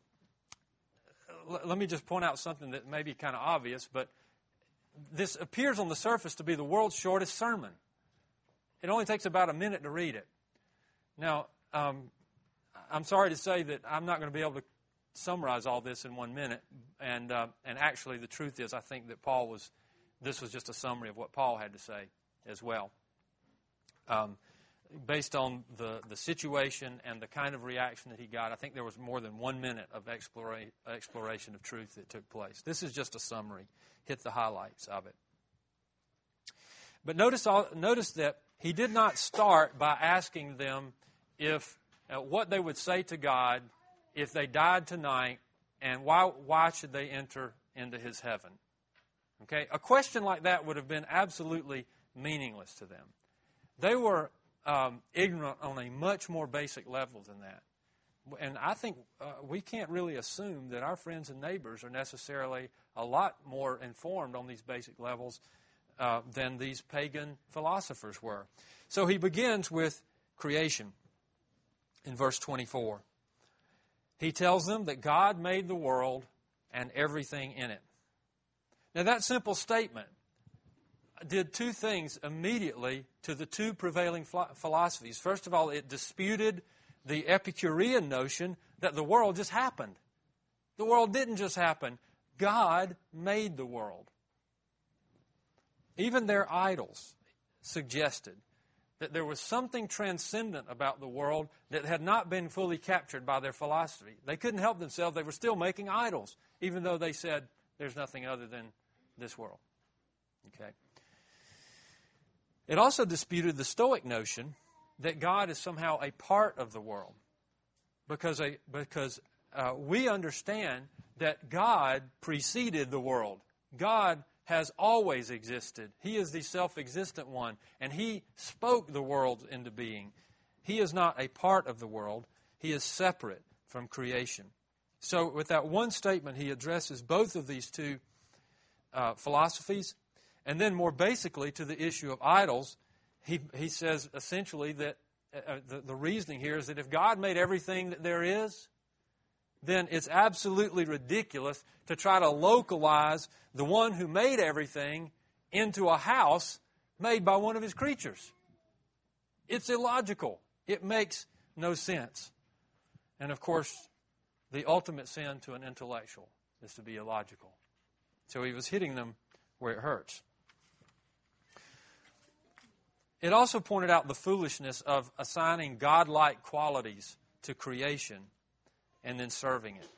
l- let me just point out something that may be kind of obvious, but this appears on the surface to be the world's shortest sermon. It only takes about a minute to read it. Now, um, I'm sorry to say that I'm not going to be able to summarize all this in one minute. And uh, and actually, the truth is, I think that Paul was, this was just a summary of what Paul had to say as well. Um, based on the, the situation and the kind of reaction that he got, I think there was more than one minute of explora- exploration of truth that took place. This is just a summary. Hit the highlights of it. But notice, all, notice that he did not start by asking them if uh, what they would say to God if they died tonight, and why why should they enter into His heaven. Okay, a question like that would have been absolutely meaningless to them. They were um, ignorant on a much more basic level than that. And I think uh, we can't really assume that our friends and neighbors are necessarily a lot more informed on these basic levels uh, than these pagan philosophers were. So he begins with creation in verse twenty-four. He tells them that God made the world and everything in it. Now that simple statement did two things immediately to the two prevailing philosophies. First of all, it disputed the Epicurean notion that the world just happened. The world didn't just happen. God made the world. Even their idols suggested that there was something transcendent about the world that had not been fully captured by their philosophy. They couldn't help themselves. They were still making idols, even though they said there's nothing other than this world. Okay. It also disputed the Stoic notion that God is somehow a part of the world, because a, because uh, we understand that God preceded the world. God has always existed. He is the self-existent one, and He spoke the world into being. He is not a part of the world. He is separate from creation. So with that one statement, he addresses both of these two uh, philosophies. And then more basically to the issue of idols, he, he says essentially that uh, the, the reasoning here is that if God made everything that there is, then it's absolutely ridiculous to try to localize the one who made everything into a house made by one of His creatures. It's illogical. It makes no sense. And of course, the ultimate sin to an intellectual is to be illogical. So he was hitting them where it hurts. It also pointed out the foolishness of assigning godlike qualities to creation and then serving it.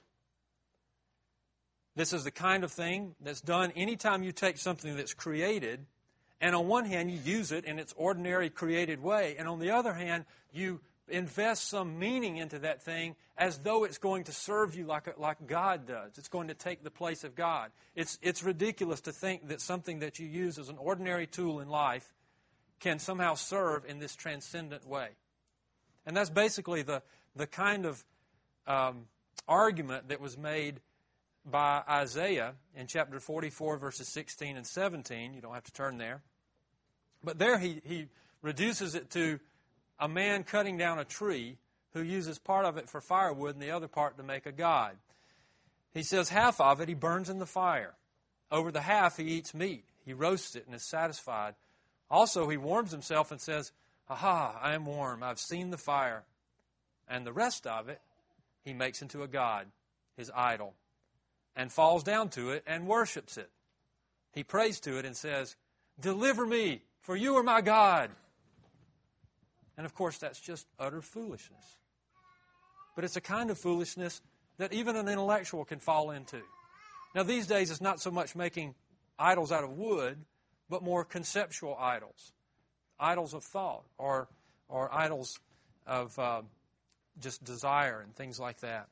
This is the kind of thing that's done anytime you take something that's created, and on one hand you use it in its ordinary created way, and on the other hand you invest some meaning into that thing as though it's going to serve you like, like God does. It's going to take the place of God. It's, it's ridiculous to think that something that you use as an ordinary tool in life can somehow serve in this transcendent way. And that's basically the, the kind of um, argument that was made by Isaiah in chapter forty-four, verses sixteen and seventeen. You don't have to turn there. But there he, he reduces it to a man cutting down a tree who uses part of it for firewood and the other part to make a god. He says half of it he burns in the fire. Over the half he eats meat. He roasts it and is satisfied. Also he warms himself and says, "Aha, I am warm. I've seen the fire." And the rest of it he makes into a god, his idol, and falls down to it and worships it. He prays to it and says, "Deliver me, for you are my God." And of course, that's just utter foolishness. But it's a kind of foolishness that even an intellectual can fall into. Now, these days, it's not so much making idols out of wood, but more conceptual idols. Idols of thought, or, or idols of uh, just desire and things like that.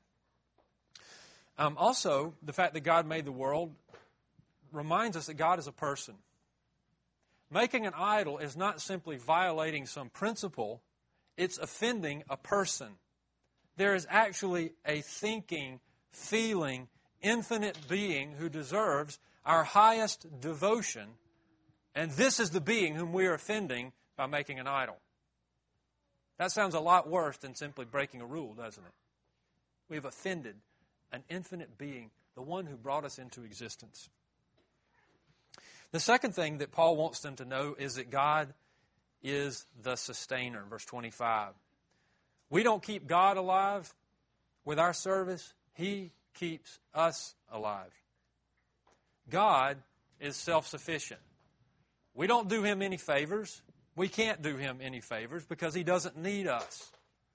Um, also, the fact that God made the world reminds us that God is a person. Making an idol is not simply violating some principle, it's offending a person. There is actually a thinking, feeling, infinite being who deserves our highest devotion, and this is the being whom we are offending by making an idol. That sounds a lot worse than simply breaking a rule, doesn't it? We've offended an infinite being, the one who brought us into existence. The second thing that Paul wants them to know is that God is the sustainer, verse twenty-five. We don't keep God alive with our service. He keeps us alive. God is self-sufficient. We don't do Him any favors. We can't do Him any favors because He doesn't need us.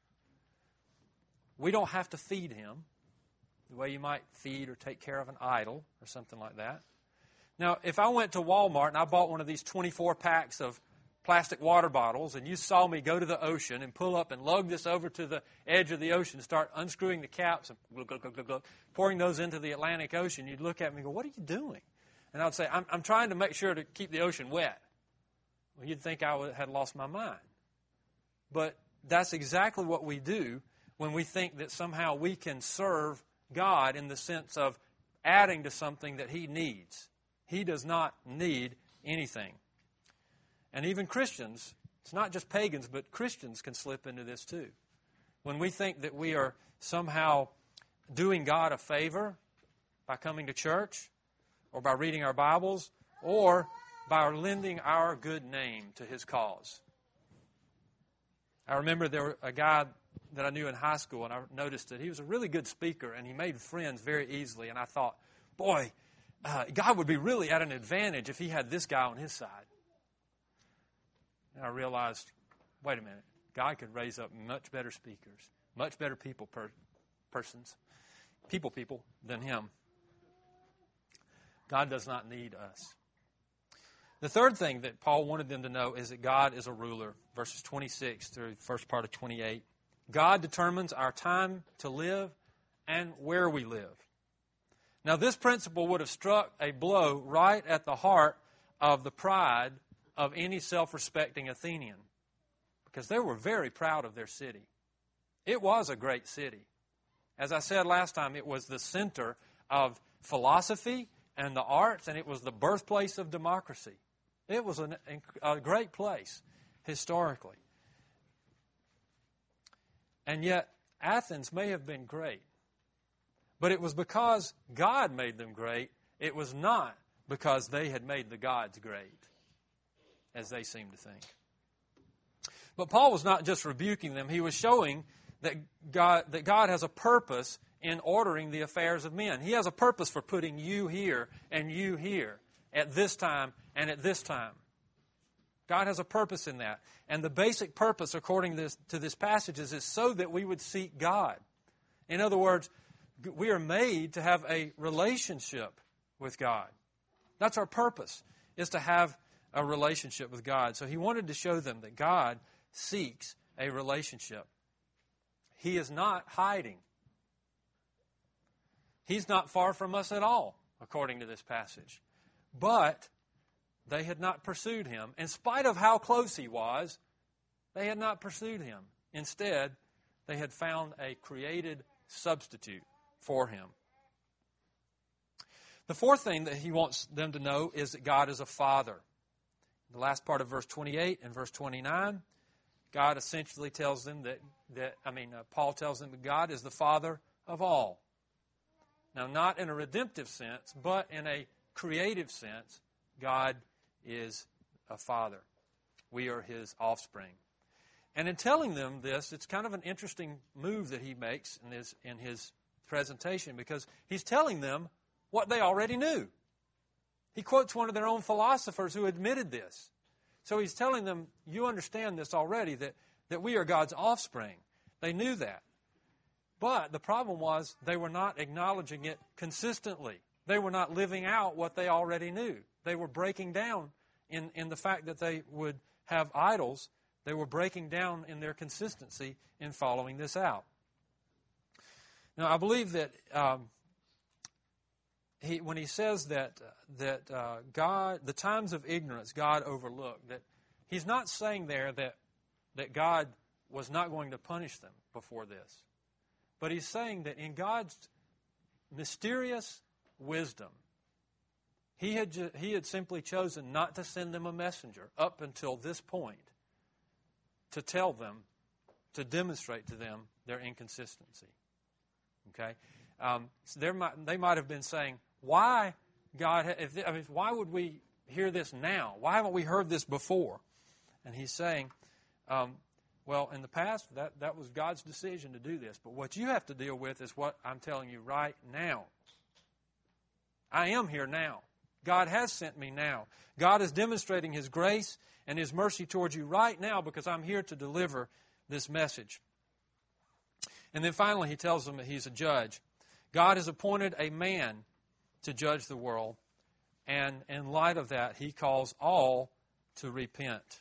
We don't have to feed Him the way you might feed or take care of an idol or something like that. Now, if I went to Walmart and I bought one of these twenty-four packs of plastic water bottles and you saw me go to the ocean and pull up and lug this over to the edge of the ocean, start unscrewing the caps and glug, glug, glug, glug, glug, pouring those into the Atlantic Ocean, you'd look at me and go, "What are you doing?" And I would say, I'm, I'm trying to make sure to keep the ocean wet. Well, you'd think I would, had lost my mind. But that's exactly what we do when we think that somehow we can serve God in the sense of adding to something that He needs. He does not need anything. And even Christians, it's not just pagans, but Christians can slip into this too. When we think that we are somehow doing God a favor by coming to church, or by reading our Bibles, or by lending our good name to His cause. I remember there was a guy that I knew in high school, and I noticed that he was a really good speaker, and he made friends very easily. And I thought, boy, uh, God would be really at an advantage if He had this guy on His side. And I realized, wait a minute, God could raise up much better speakers, much better people, per- persons, people people than him. God does not need us. The third thing that Paul wanted them to know is that God is a ruler, verses twenty-six through the first part of twenty-eight. God determines our time to live and where we live. Now, this principle would have struck a blow right at the heart of the pride of any self-respecting Athenian, because they were very proud of their city. It was a great city. As I said last time, it was the center of philosophy and the arts, and it was the birthplace of democracy. It was an, a great place historically. And yet, Athens may have been great, but it was because God made them great. It was not because they had made the gods great, as they seem to think. But Paul was not just rebuking them. He was showing that God, that God has a purpose in ordering the affairs of men. He has a purpose for putting you here and you here at this time and at this time. God has a purpose in that. And the basic purpose, according to this, to this passage, is, is so that we would seek God. In other words, we are made to have a relationship with God. That's our purpose, is to have a relationship with God. So he wanted to show them that God seeks a relationship. He is not hiding. He's not far from us at all, according to this passage. But they had not pursued him. In spite of how close he was, they had not pursued him. Instead, they had found a created substitute for him. The fourth thing that he wants them to know is that God is a father. The last part of verse twenty-eight and verse twenty-nine, God essentially tells them that, that I mean, uh, Paul tells them that God is the father of all. Now, not in a redemptive sense, but in a creative sense, God is a father. We are his offspring. And in telling them this, it's kind of an interesting move that he makes in his, in his presentation, because he's telling them what they already knew. He quotes one of their own philosophers who admitted this. So he's telling them, you understand this already, that, that we are God's offspring. They knew that. But the problem was they were not acknowledging it consistently. They were not living out what they already knew. They were breaking down in, in the fact that they would have idols. They were breaking down in their consistency in following this out. Now, I believe that um, he, when he says that that uh, God, the times of ignorance, God overlooked, that he's not saying there that that God was not going to punish them before this, but he's saying that in God's mysterious wisdom, he had ju- he had simply chosen not to send them a messenger up until this point to tell them, to demonstrate to them their inconsistency. Okay, um, so there might, they might have been saying, "Why, God? If, I mean, why would we hear this now? Why haven't we heard this before?" And he's saying, um, "Well, in the past, that that was God's decision to do this. But what you have to deal with is what I'm telling you right now. I am here now. God has sent me now. God is demonstrating His grace and His mercy towards you right now because I'm here to deliver this message." And then finally, he tells them that he's a judge. God has appointed a man to judge the world, and in light of that, he calls all to repent.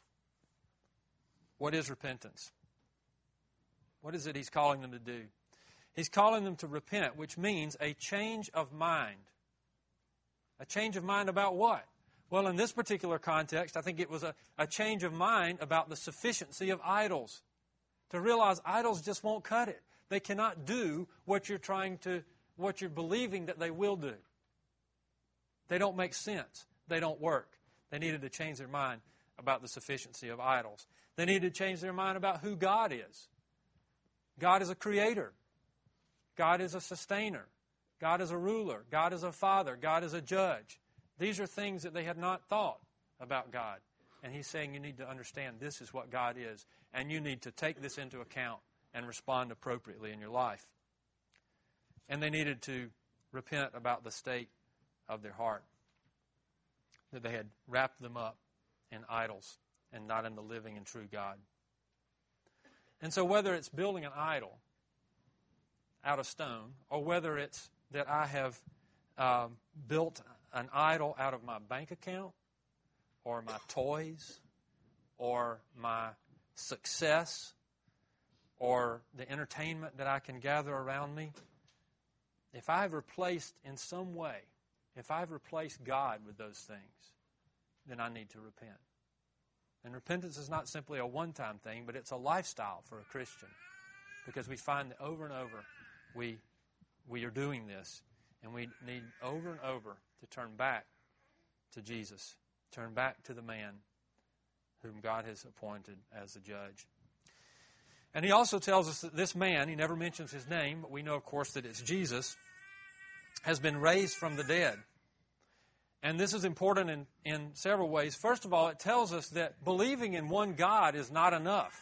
What is repentance? What is it he's calling them to do? He's calling them to repent, which means a change of mind. A change of mind about what? Well, in this particular context, I think it was a, a change of mind about the sufficiency of idols. To realize idols just won't cut it. They cannot do what you're trying to, what you're believing that they will do. They don't make sense. They don't work. They needed to change their mind about the sufficiency of idols. They needed to change their mind about who God is. God is a creator. God is a sustainer. God is a ruler. God is a father. God is a judge. These are things that they had not thought about God. And he's saying you need to understand this is what God is. And you need to take this into account and respond appropriately in your life. And they needed to repent about the state of their heart. That they had wrapped them up in idols and not in the living and true God. And so whether it's building an idol out of stone, or whether it's that I have um, built an idol out of my bank account, or my toys, or my success, or the entertainment that I can gather around me, if I've replaced in some way, if I've replaced God with those things, then I need to repent. And repentance is not simply a one-time thing, but it's a lifestyle for a Christian. Because we find that over and over we we are doing this, and we need over and over to turn back to Jesus, turn back to the man whom God has appointed as the judge. And he also tells us that this man, he never mentions his name, but we know, of course, that it's Jesus, has been raised from the dead. And this is important in, in several ways. First of all, it tells us that believing in one God is not enough.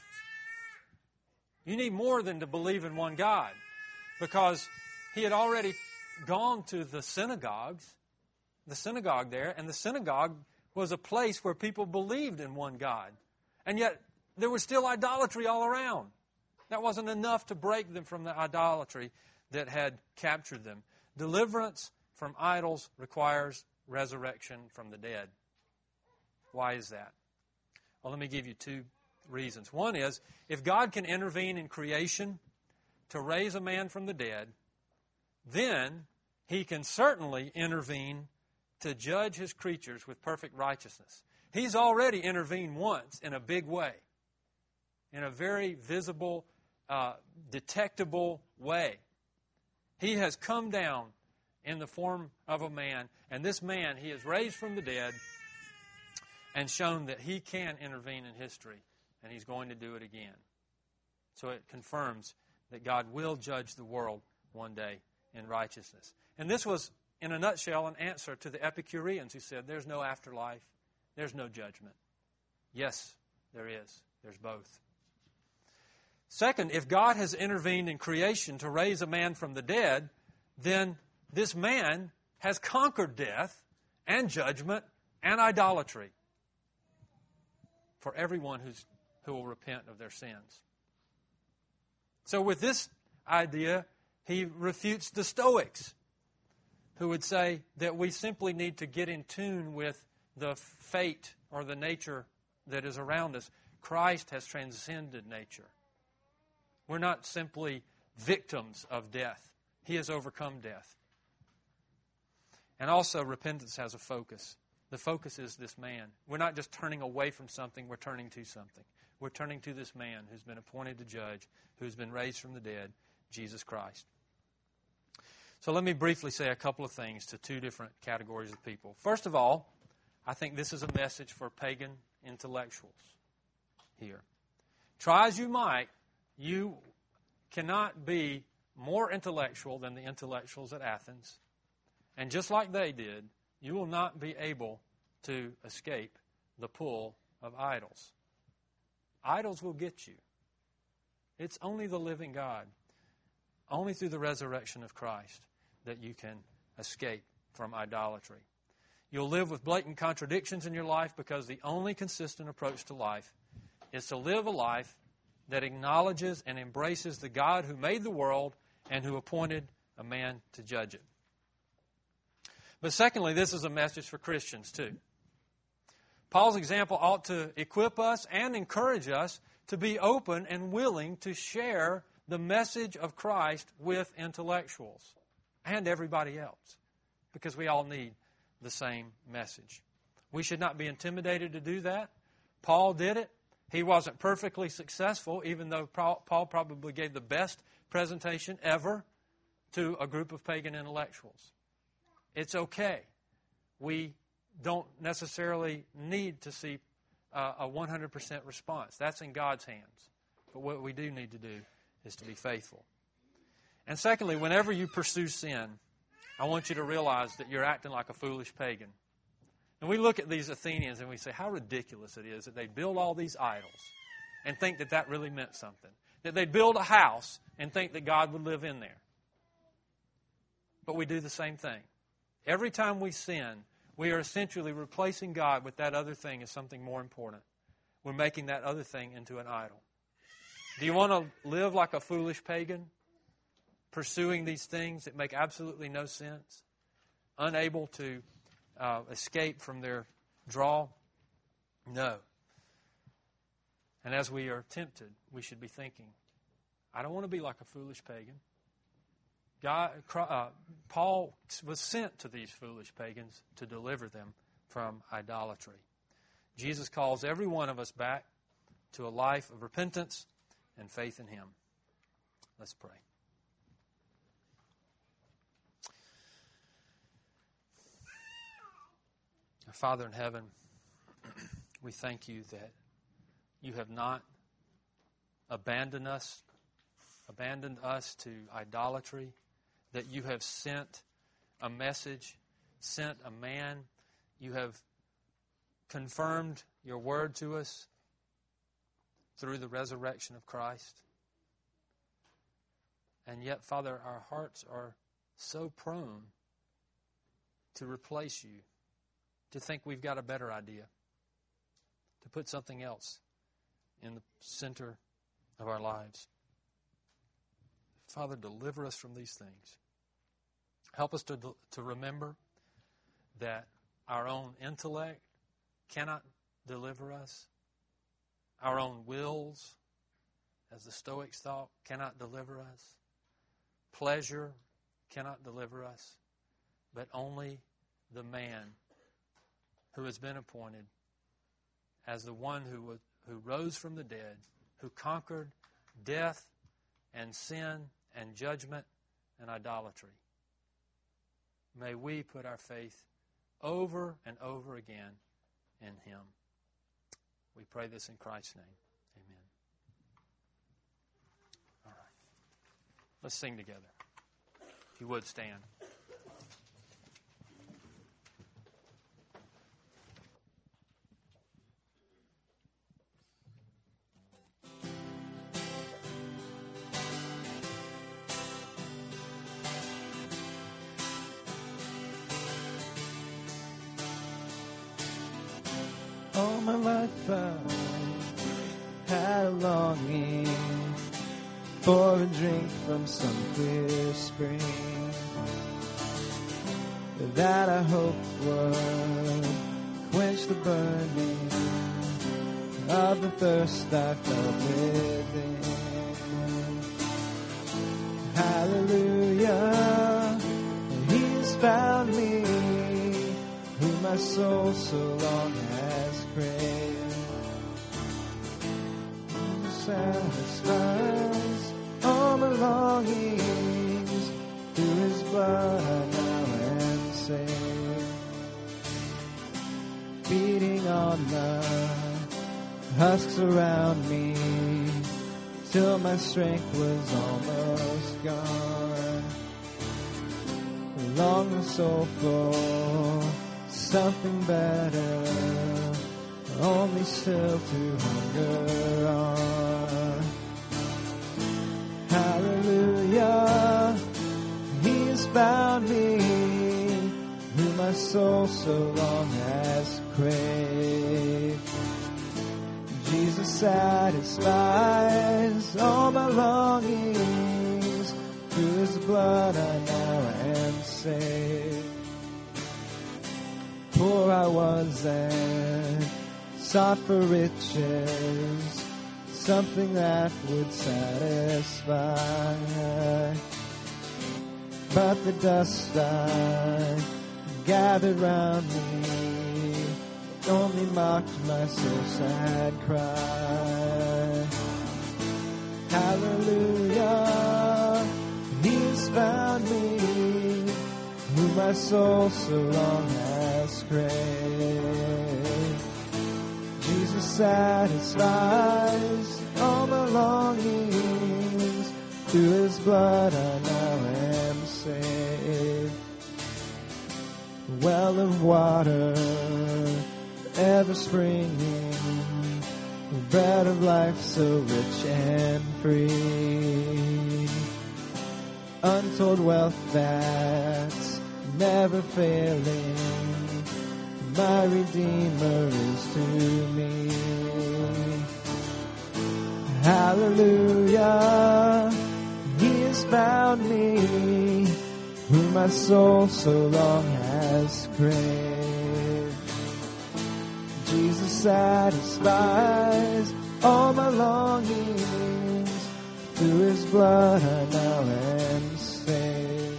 You need more than to believe in one God, because he had already gone to the synagogues, the synagogue there, and the synagogue was a place where people believed in one God. And yet there was still idolatry all around. That wasn't enough to break them from the idolatry that had captured them. Deliverance from idols requires resurrection from the dead. Why is that? Well, let me give you two reasons. One is, if God can intervene in creation to raise a man from the dead, then He can certainly intervene to judge His creatures with perfect righteousness. He's already intervened once in a big way, in a very visible, uh, detectable way. He has come down in the form of a man, and this man He has raised from the dead and shown that He can intervene in history, and He's going to do it again. So it confirms that God will judge the world one day in righteousness. And this was, in a nutshell, an answer to the Epicureans who said, there's no afterlife, there's no judgment. Yes, there is. There's both. Second, if God has intervened in creation to raise a man from the dead, then this man has conquered death and judgment and idolatry for everyone who's, who will repent of their sins. So with this idea, he refutes the Stoics, who would say that we simply need to get in tune with the fate or the nature that is around us. Christ has transcended nature. We're not simply victims of death. He has overcome death. And also, repentance has a focus. The focus is this man. We're not just turning away from something, we're turning to something. We're turning to this man who's been appointed to judge, who's been raised from the dead, Jesus Christ. So let me briefly say a couple of things to two different categories of people. First of all, I think this is a message for pagan intellectuals here. Try as you might, you cannot be more intellectual than the intellectuals at Athens. And just like they did, you will not be able to escape the pull of idols. Idols will get you. It's only the living God, only through the resurrection of Christ, that you can escape from idolatry. You'll live with blatant contradictions in your life because the only consistent approach to life is to live a life that acknowledges and embraces the God who made the world and who appointed a man to judge it. But secondly, this is a message for Christians too. Paul's example ought to equip us and encourage us to be open and willing to share the message of Christ with intellectuals and everybody else, because we all need the same message. We should not be intimidated to do that. Paul did it. He wasn't perfectly successful, even though Paul probably gave the best presentation ever to a group of pagan intellectuals. It's okay. We don't necessarily need to see uh, a one hundred percent response. That's in God's hands. But what we do need to do is to be faithful. And secondly, whenever you pursue sin, I want you to realize that you're acting like a foolish pagan. And we look at these Athenians and we say how ridiculous it is that they build all these idols and think that that really meant something. That they build a house and think that God would live in there. But we do the same thing. Every time we sin, we are essentially replacing God with that other thing as something more important. We're making that other thing into an idol. Do you want to live like a foolish pagan, pursuing these things that make absolutely no sense, unable to uh, escape from their draw? No. And as we are tempted, we should be thinking, I don't want to be like a foolish pagan. God, uh, Paul was sent to these foolish pagans to deliver them from idolatry. Jesus calls every one of us back to a life of repentance and faith in Him. Let's pray. Our Father in heaven, we thank You that You have not abandoned us, abandoned us to idolatry, that You have sent a message, sent a man. You have confirmed Your word to us through the resurrection of Christ. And yet, Father, our hearts are so prone to replace You, to think we've got a better idea, to put something else in the center of our lives. Father, deliver us from these things. Help us to, to remember that our own intellect cannot deliver us. Our own wills, as the Stoics thought, cannot deliver us. Pleasure cannot deliver us. But only the man who has been appointed as the one who was, who rose from the dead, who conquered death and sin and judgment and idolatry. May we put our faith over and over again in Him. We pray this in Christ's name. Amen. All right. Let's sing together. If you would, stand. All my life I had a longing for a drink from some clear spring that I hoped would quench the burning of the thirst I felt within. Hallelujah, He's found me, who my soul so long has craved. He satisfies all my longings, through His blood I now am saved. Feeding on the husks around me, till my strength was almost gone. Long the soul for something better, only still to hunger on. Hallelujah, He has found me, who my soul so long has craved. Jesus satisfies all my longings, through His blood I now am saved. Poor I was and sought for riches, something that would satisfy. But the dust I gathered round me only mocked my soul's sad cry. Hallelujah, He's found me, who my soul so long has craved. Jesus satisfies all my longings, through His blood I now am saved. Well of water ever springing, bread of life so rich and free, untold wealth that's never failing, my Redeemer is to me. Hallelujah, He has found me, who my soul so long has craved. Jesus satisfies all my longings, through His blood I now am saved.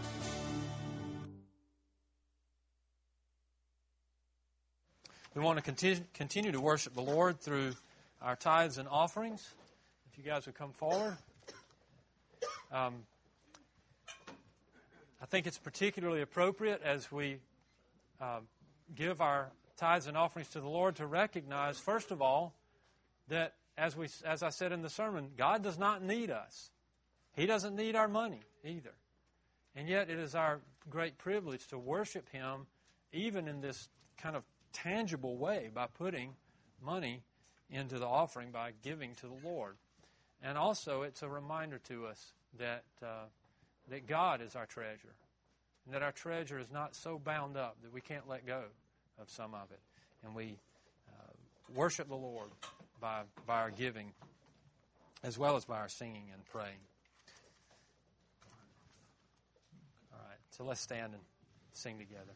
We want to continue, continue to worship the Lord through our tithes and offerings. If you guys would come forward. Um, I think it's particularly appropriate as we uh, give our tithes and offerings to the Lord to recognize, first of all, that as we, as I said in the sermon, God does not need us. He doesn't need our money either. And yet it is our great privilege to worship Him even in this kind of tangible way by putting money into the offering, by giving to the Lord. And also it's a reminder to us that uh, that God is our treasure, and that our treasure is not so bound up that we can't let go of some of it. And we uh, worship the Lord by, by our giving as well as by our singing and praying. All right, so let's stand and sing together.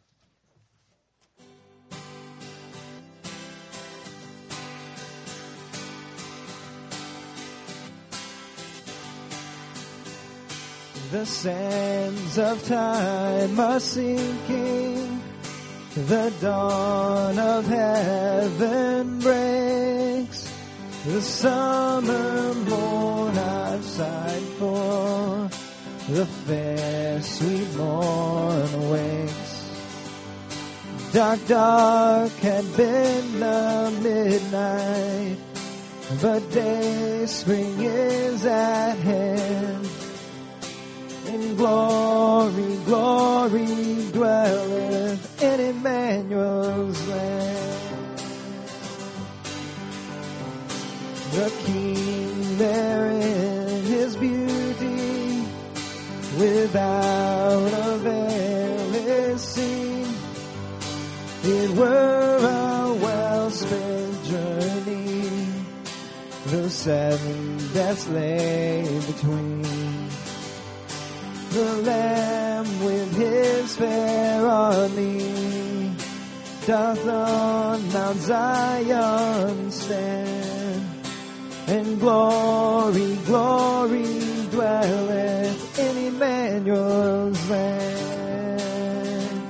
The sands of time are sinking, the dawn of heaven breaks, the summer morn I've sighed for, the fair sweet morn awakes. Dark, dark had been the midnight, but day spring is at hand. In glory, glory dwelleth in Emmanuel's land. The King there in his beauty, without a veil is seen. It were a well-spent journey, though seven deaths lay between. The Lamb with his fair army doth on Mount Zion stand, and glory, glory dwelleth in Emmanuel's land.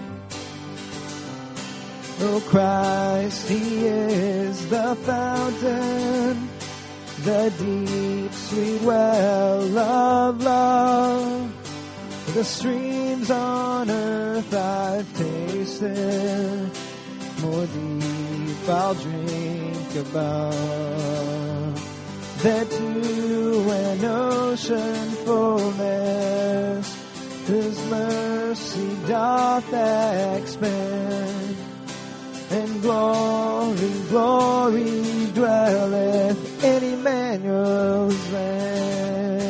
O Christ, he is the fountain, the deep, sweet well of love. The streams on earth I've tasted, more deep I'll drink above. There to an ocean fullness, His mercy doth expand, and glory, glory dwelleth in Emmanuel's land.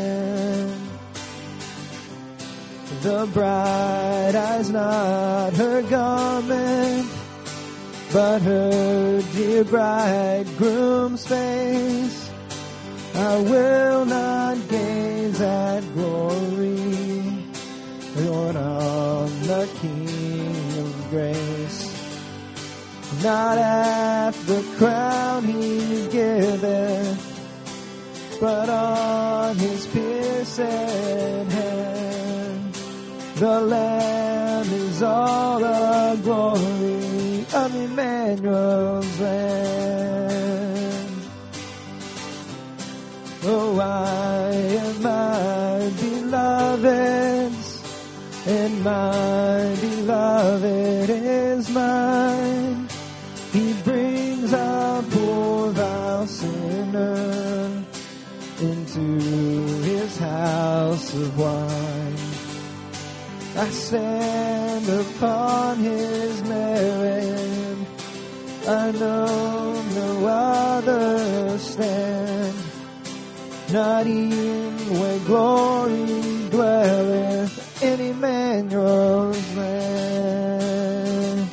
The bride has not her garment, but her dear bridegroom's face. I will not gaze at glory, Lord, on the King of grace. Not at the crown he giveth, but on his pierced hand. The Lamb is all the glory of Emmanuel's land. Oh, I am my beloved's, and my beloved is mine. He brings a poor vile sinner into his house of wine. I stand upon his merit, I know no other stand, not even where glory dwelleth in Emmanuel's land.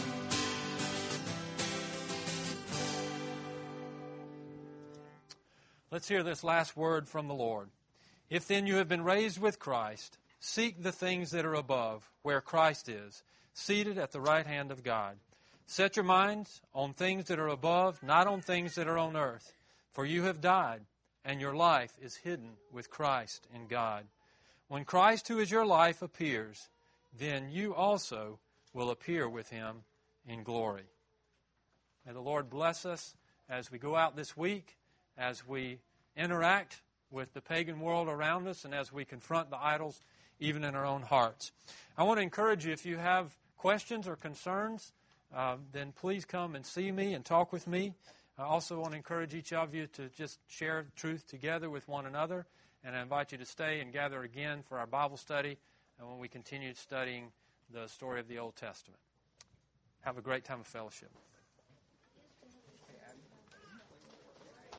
Let's hear this last word from the Lord. If then you have been raised with Christ, seek the things that are above, where Christ is, seated at the right hand of God. Set your minds on things that are above, not on things that are on earth. For you have died, and your life is hidden with Christ in God. When Christ, who is your life, appears, then you also will appear with Him in glory. May the Lord bless us as we go out this week, as we interact with the pagan world around us, and as we confront the idols even in our own hearts. I want to encourage you, if you have questions or concerns, uh, then please come and see me and talk with me. I also want to encourage each of you to just share truth together with one another, and I invite you to stay and gather again for our Bible study and when we continue studying the story of the Old Testament. Have a great time of fellowship.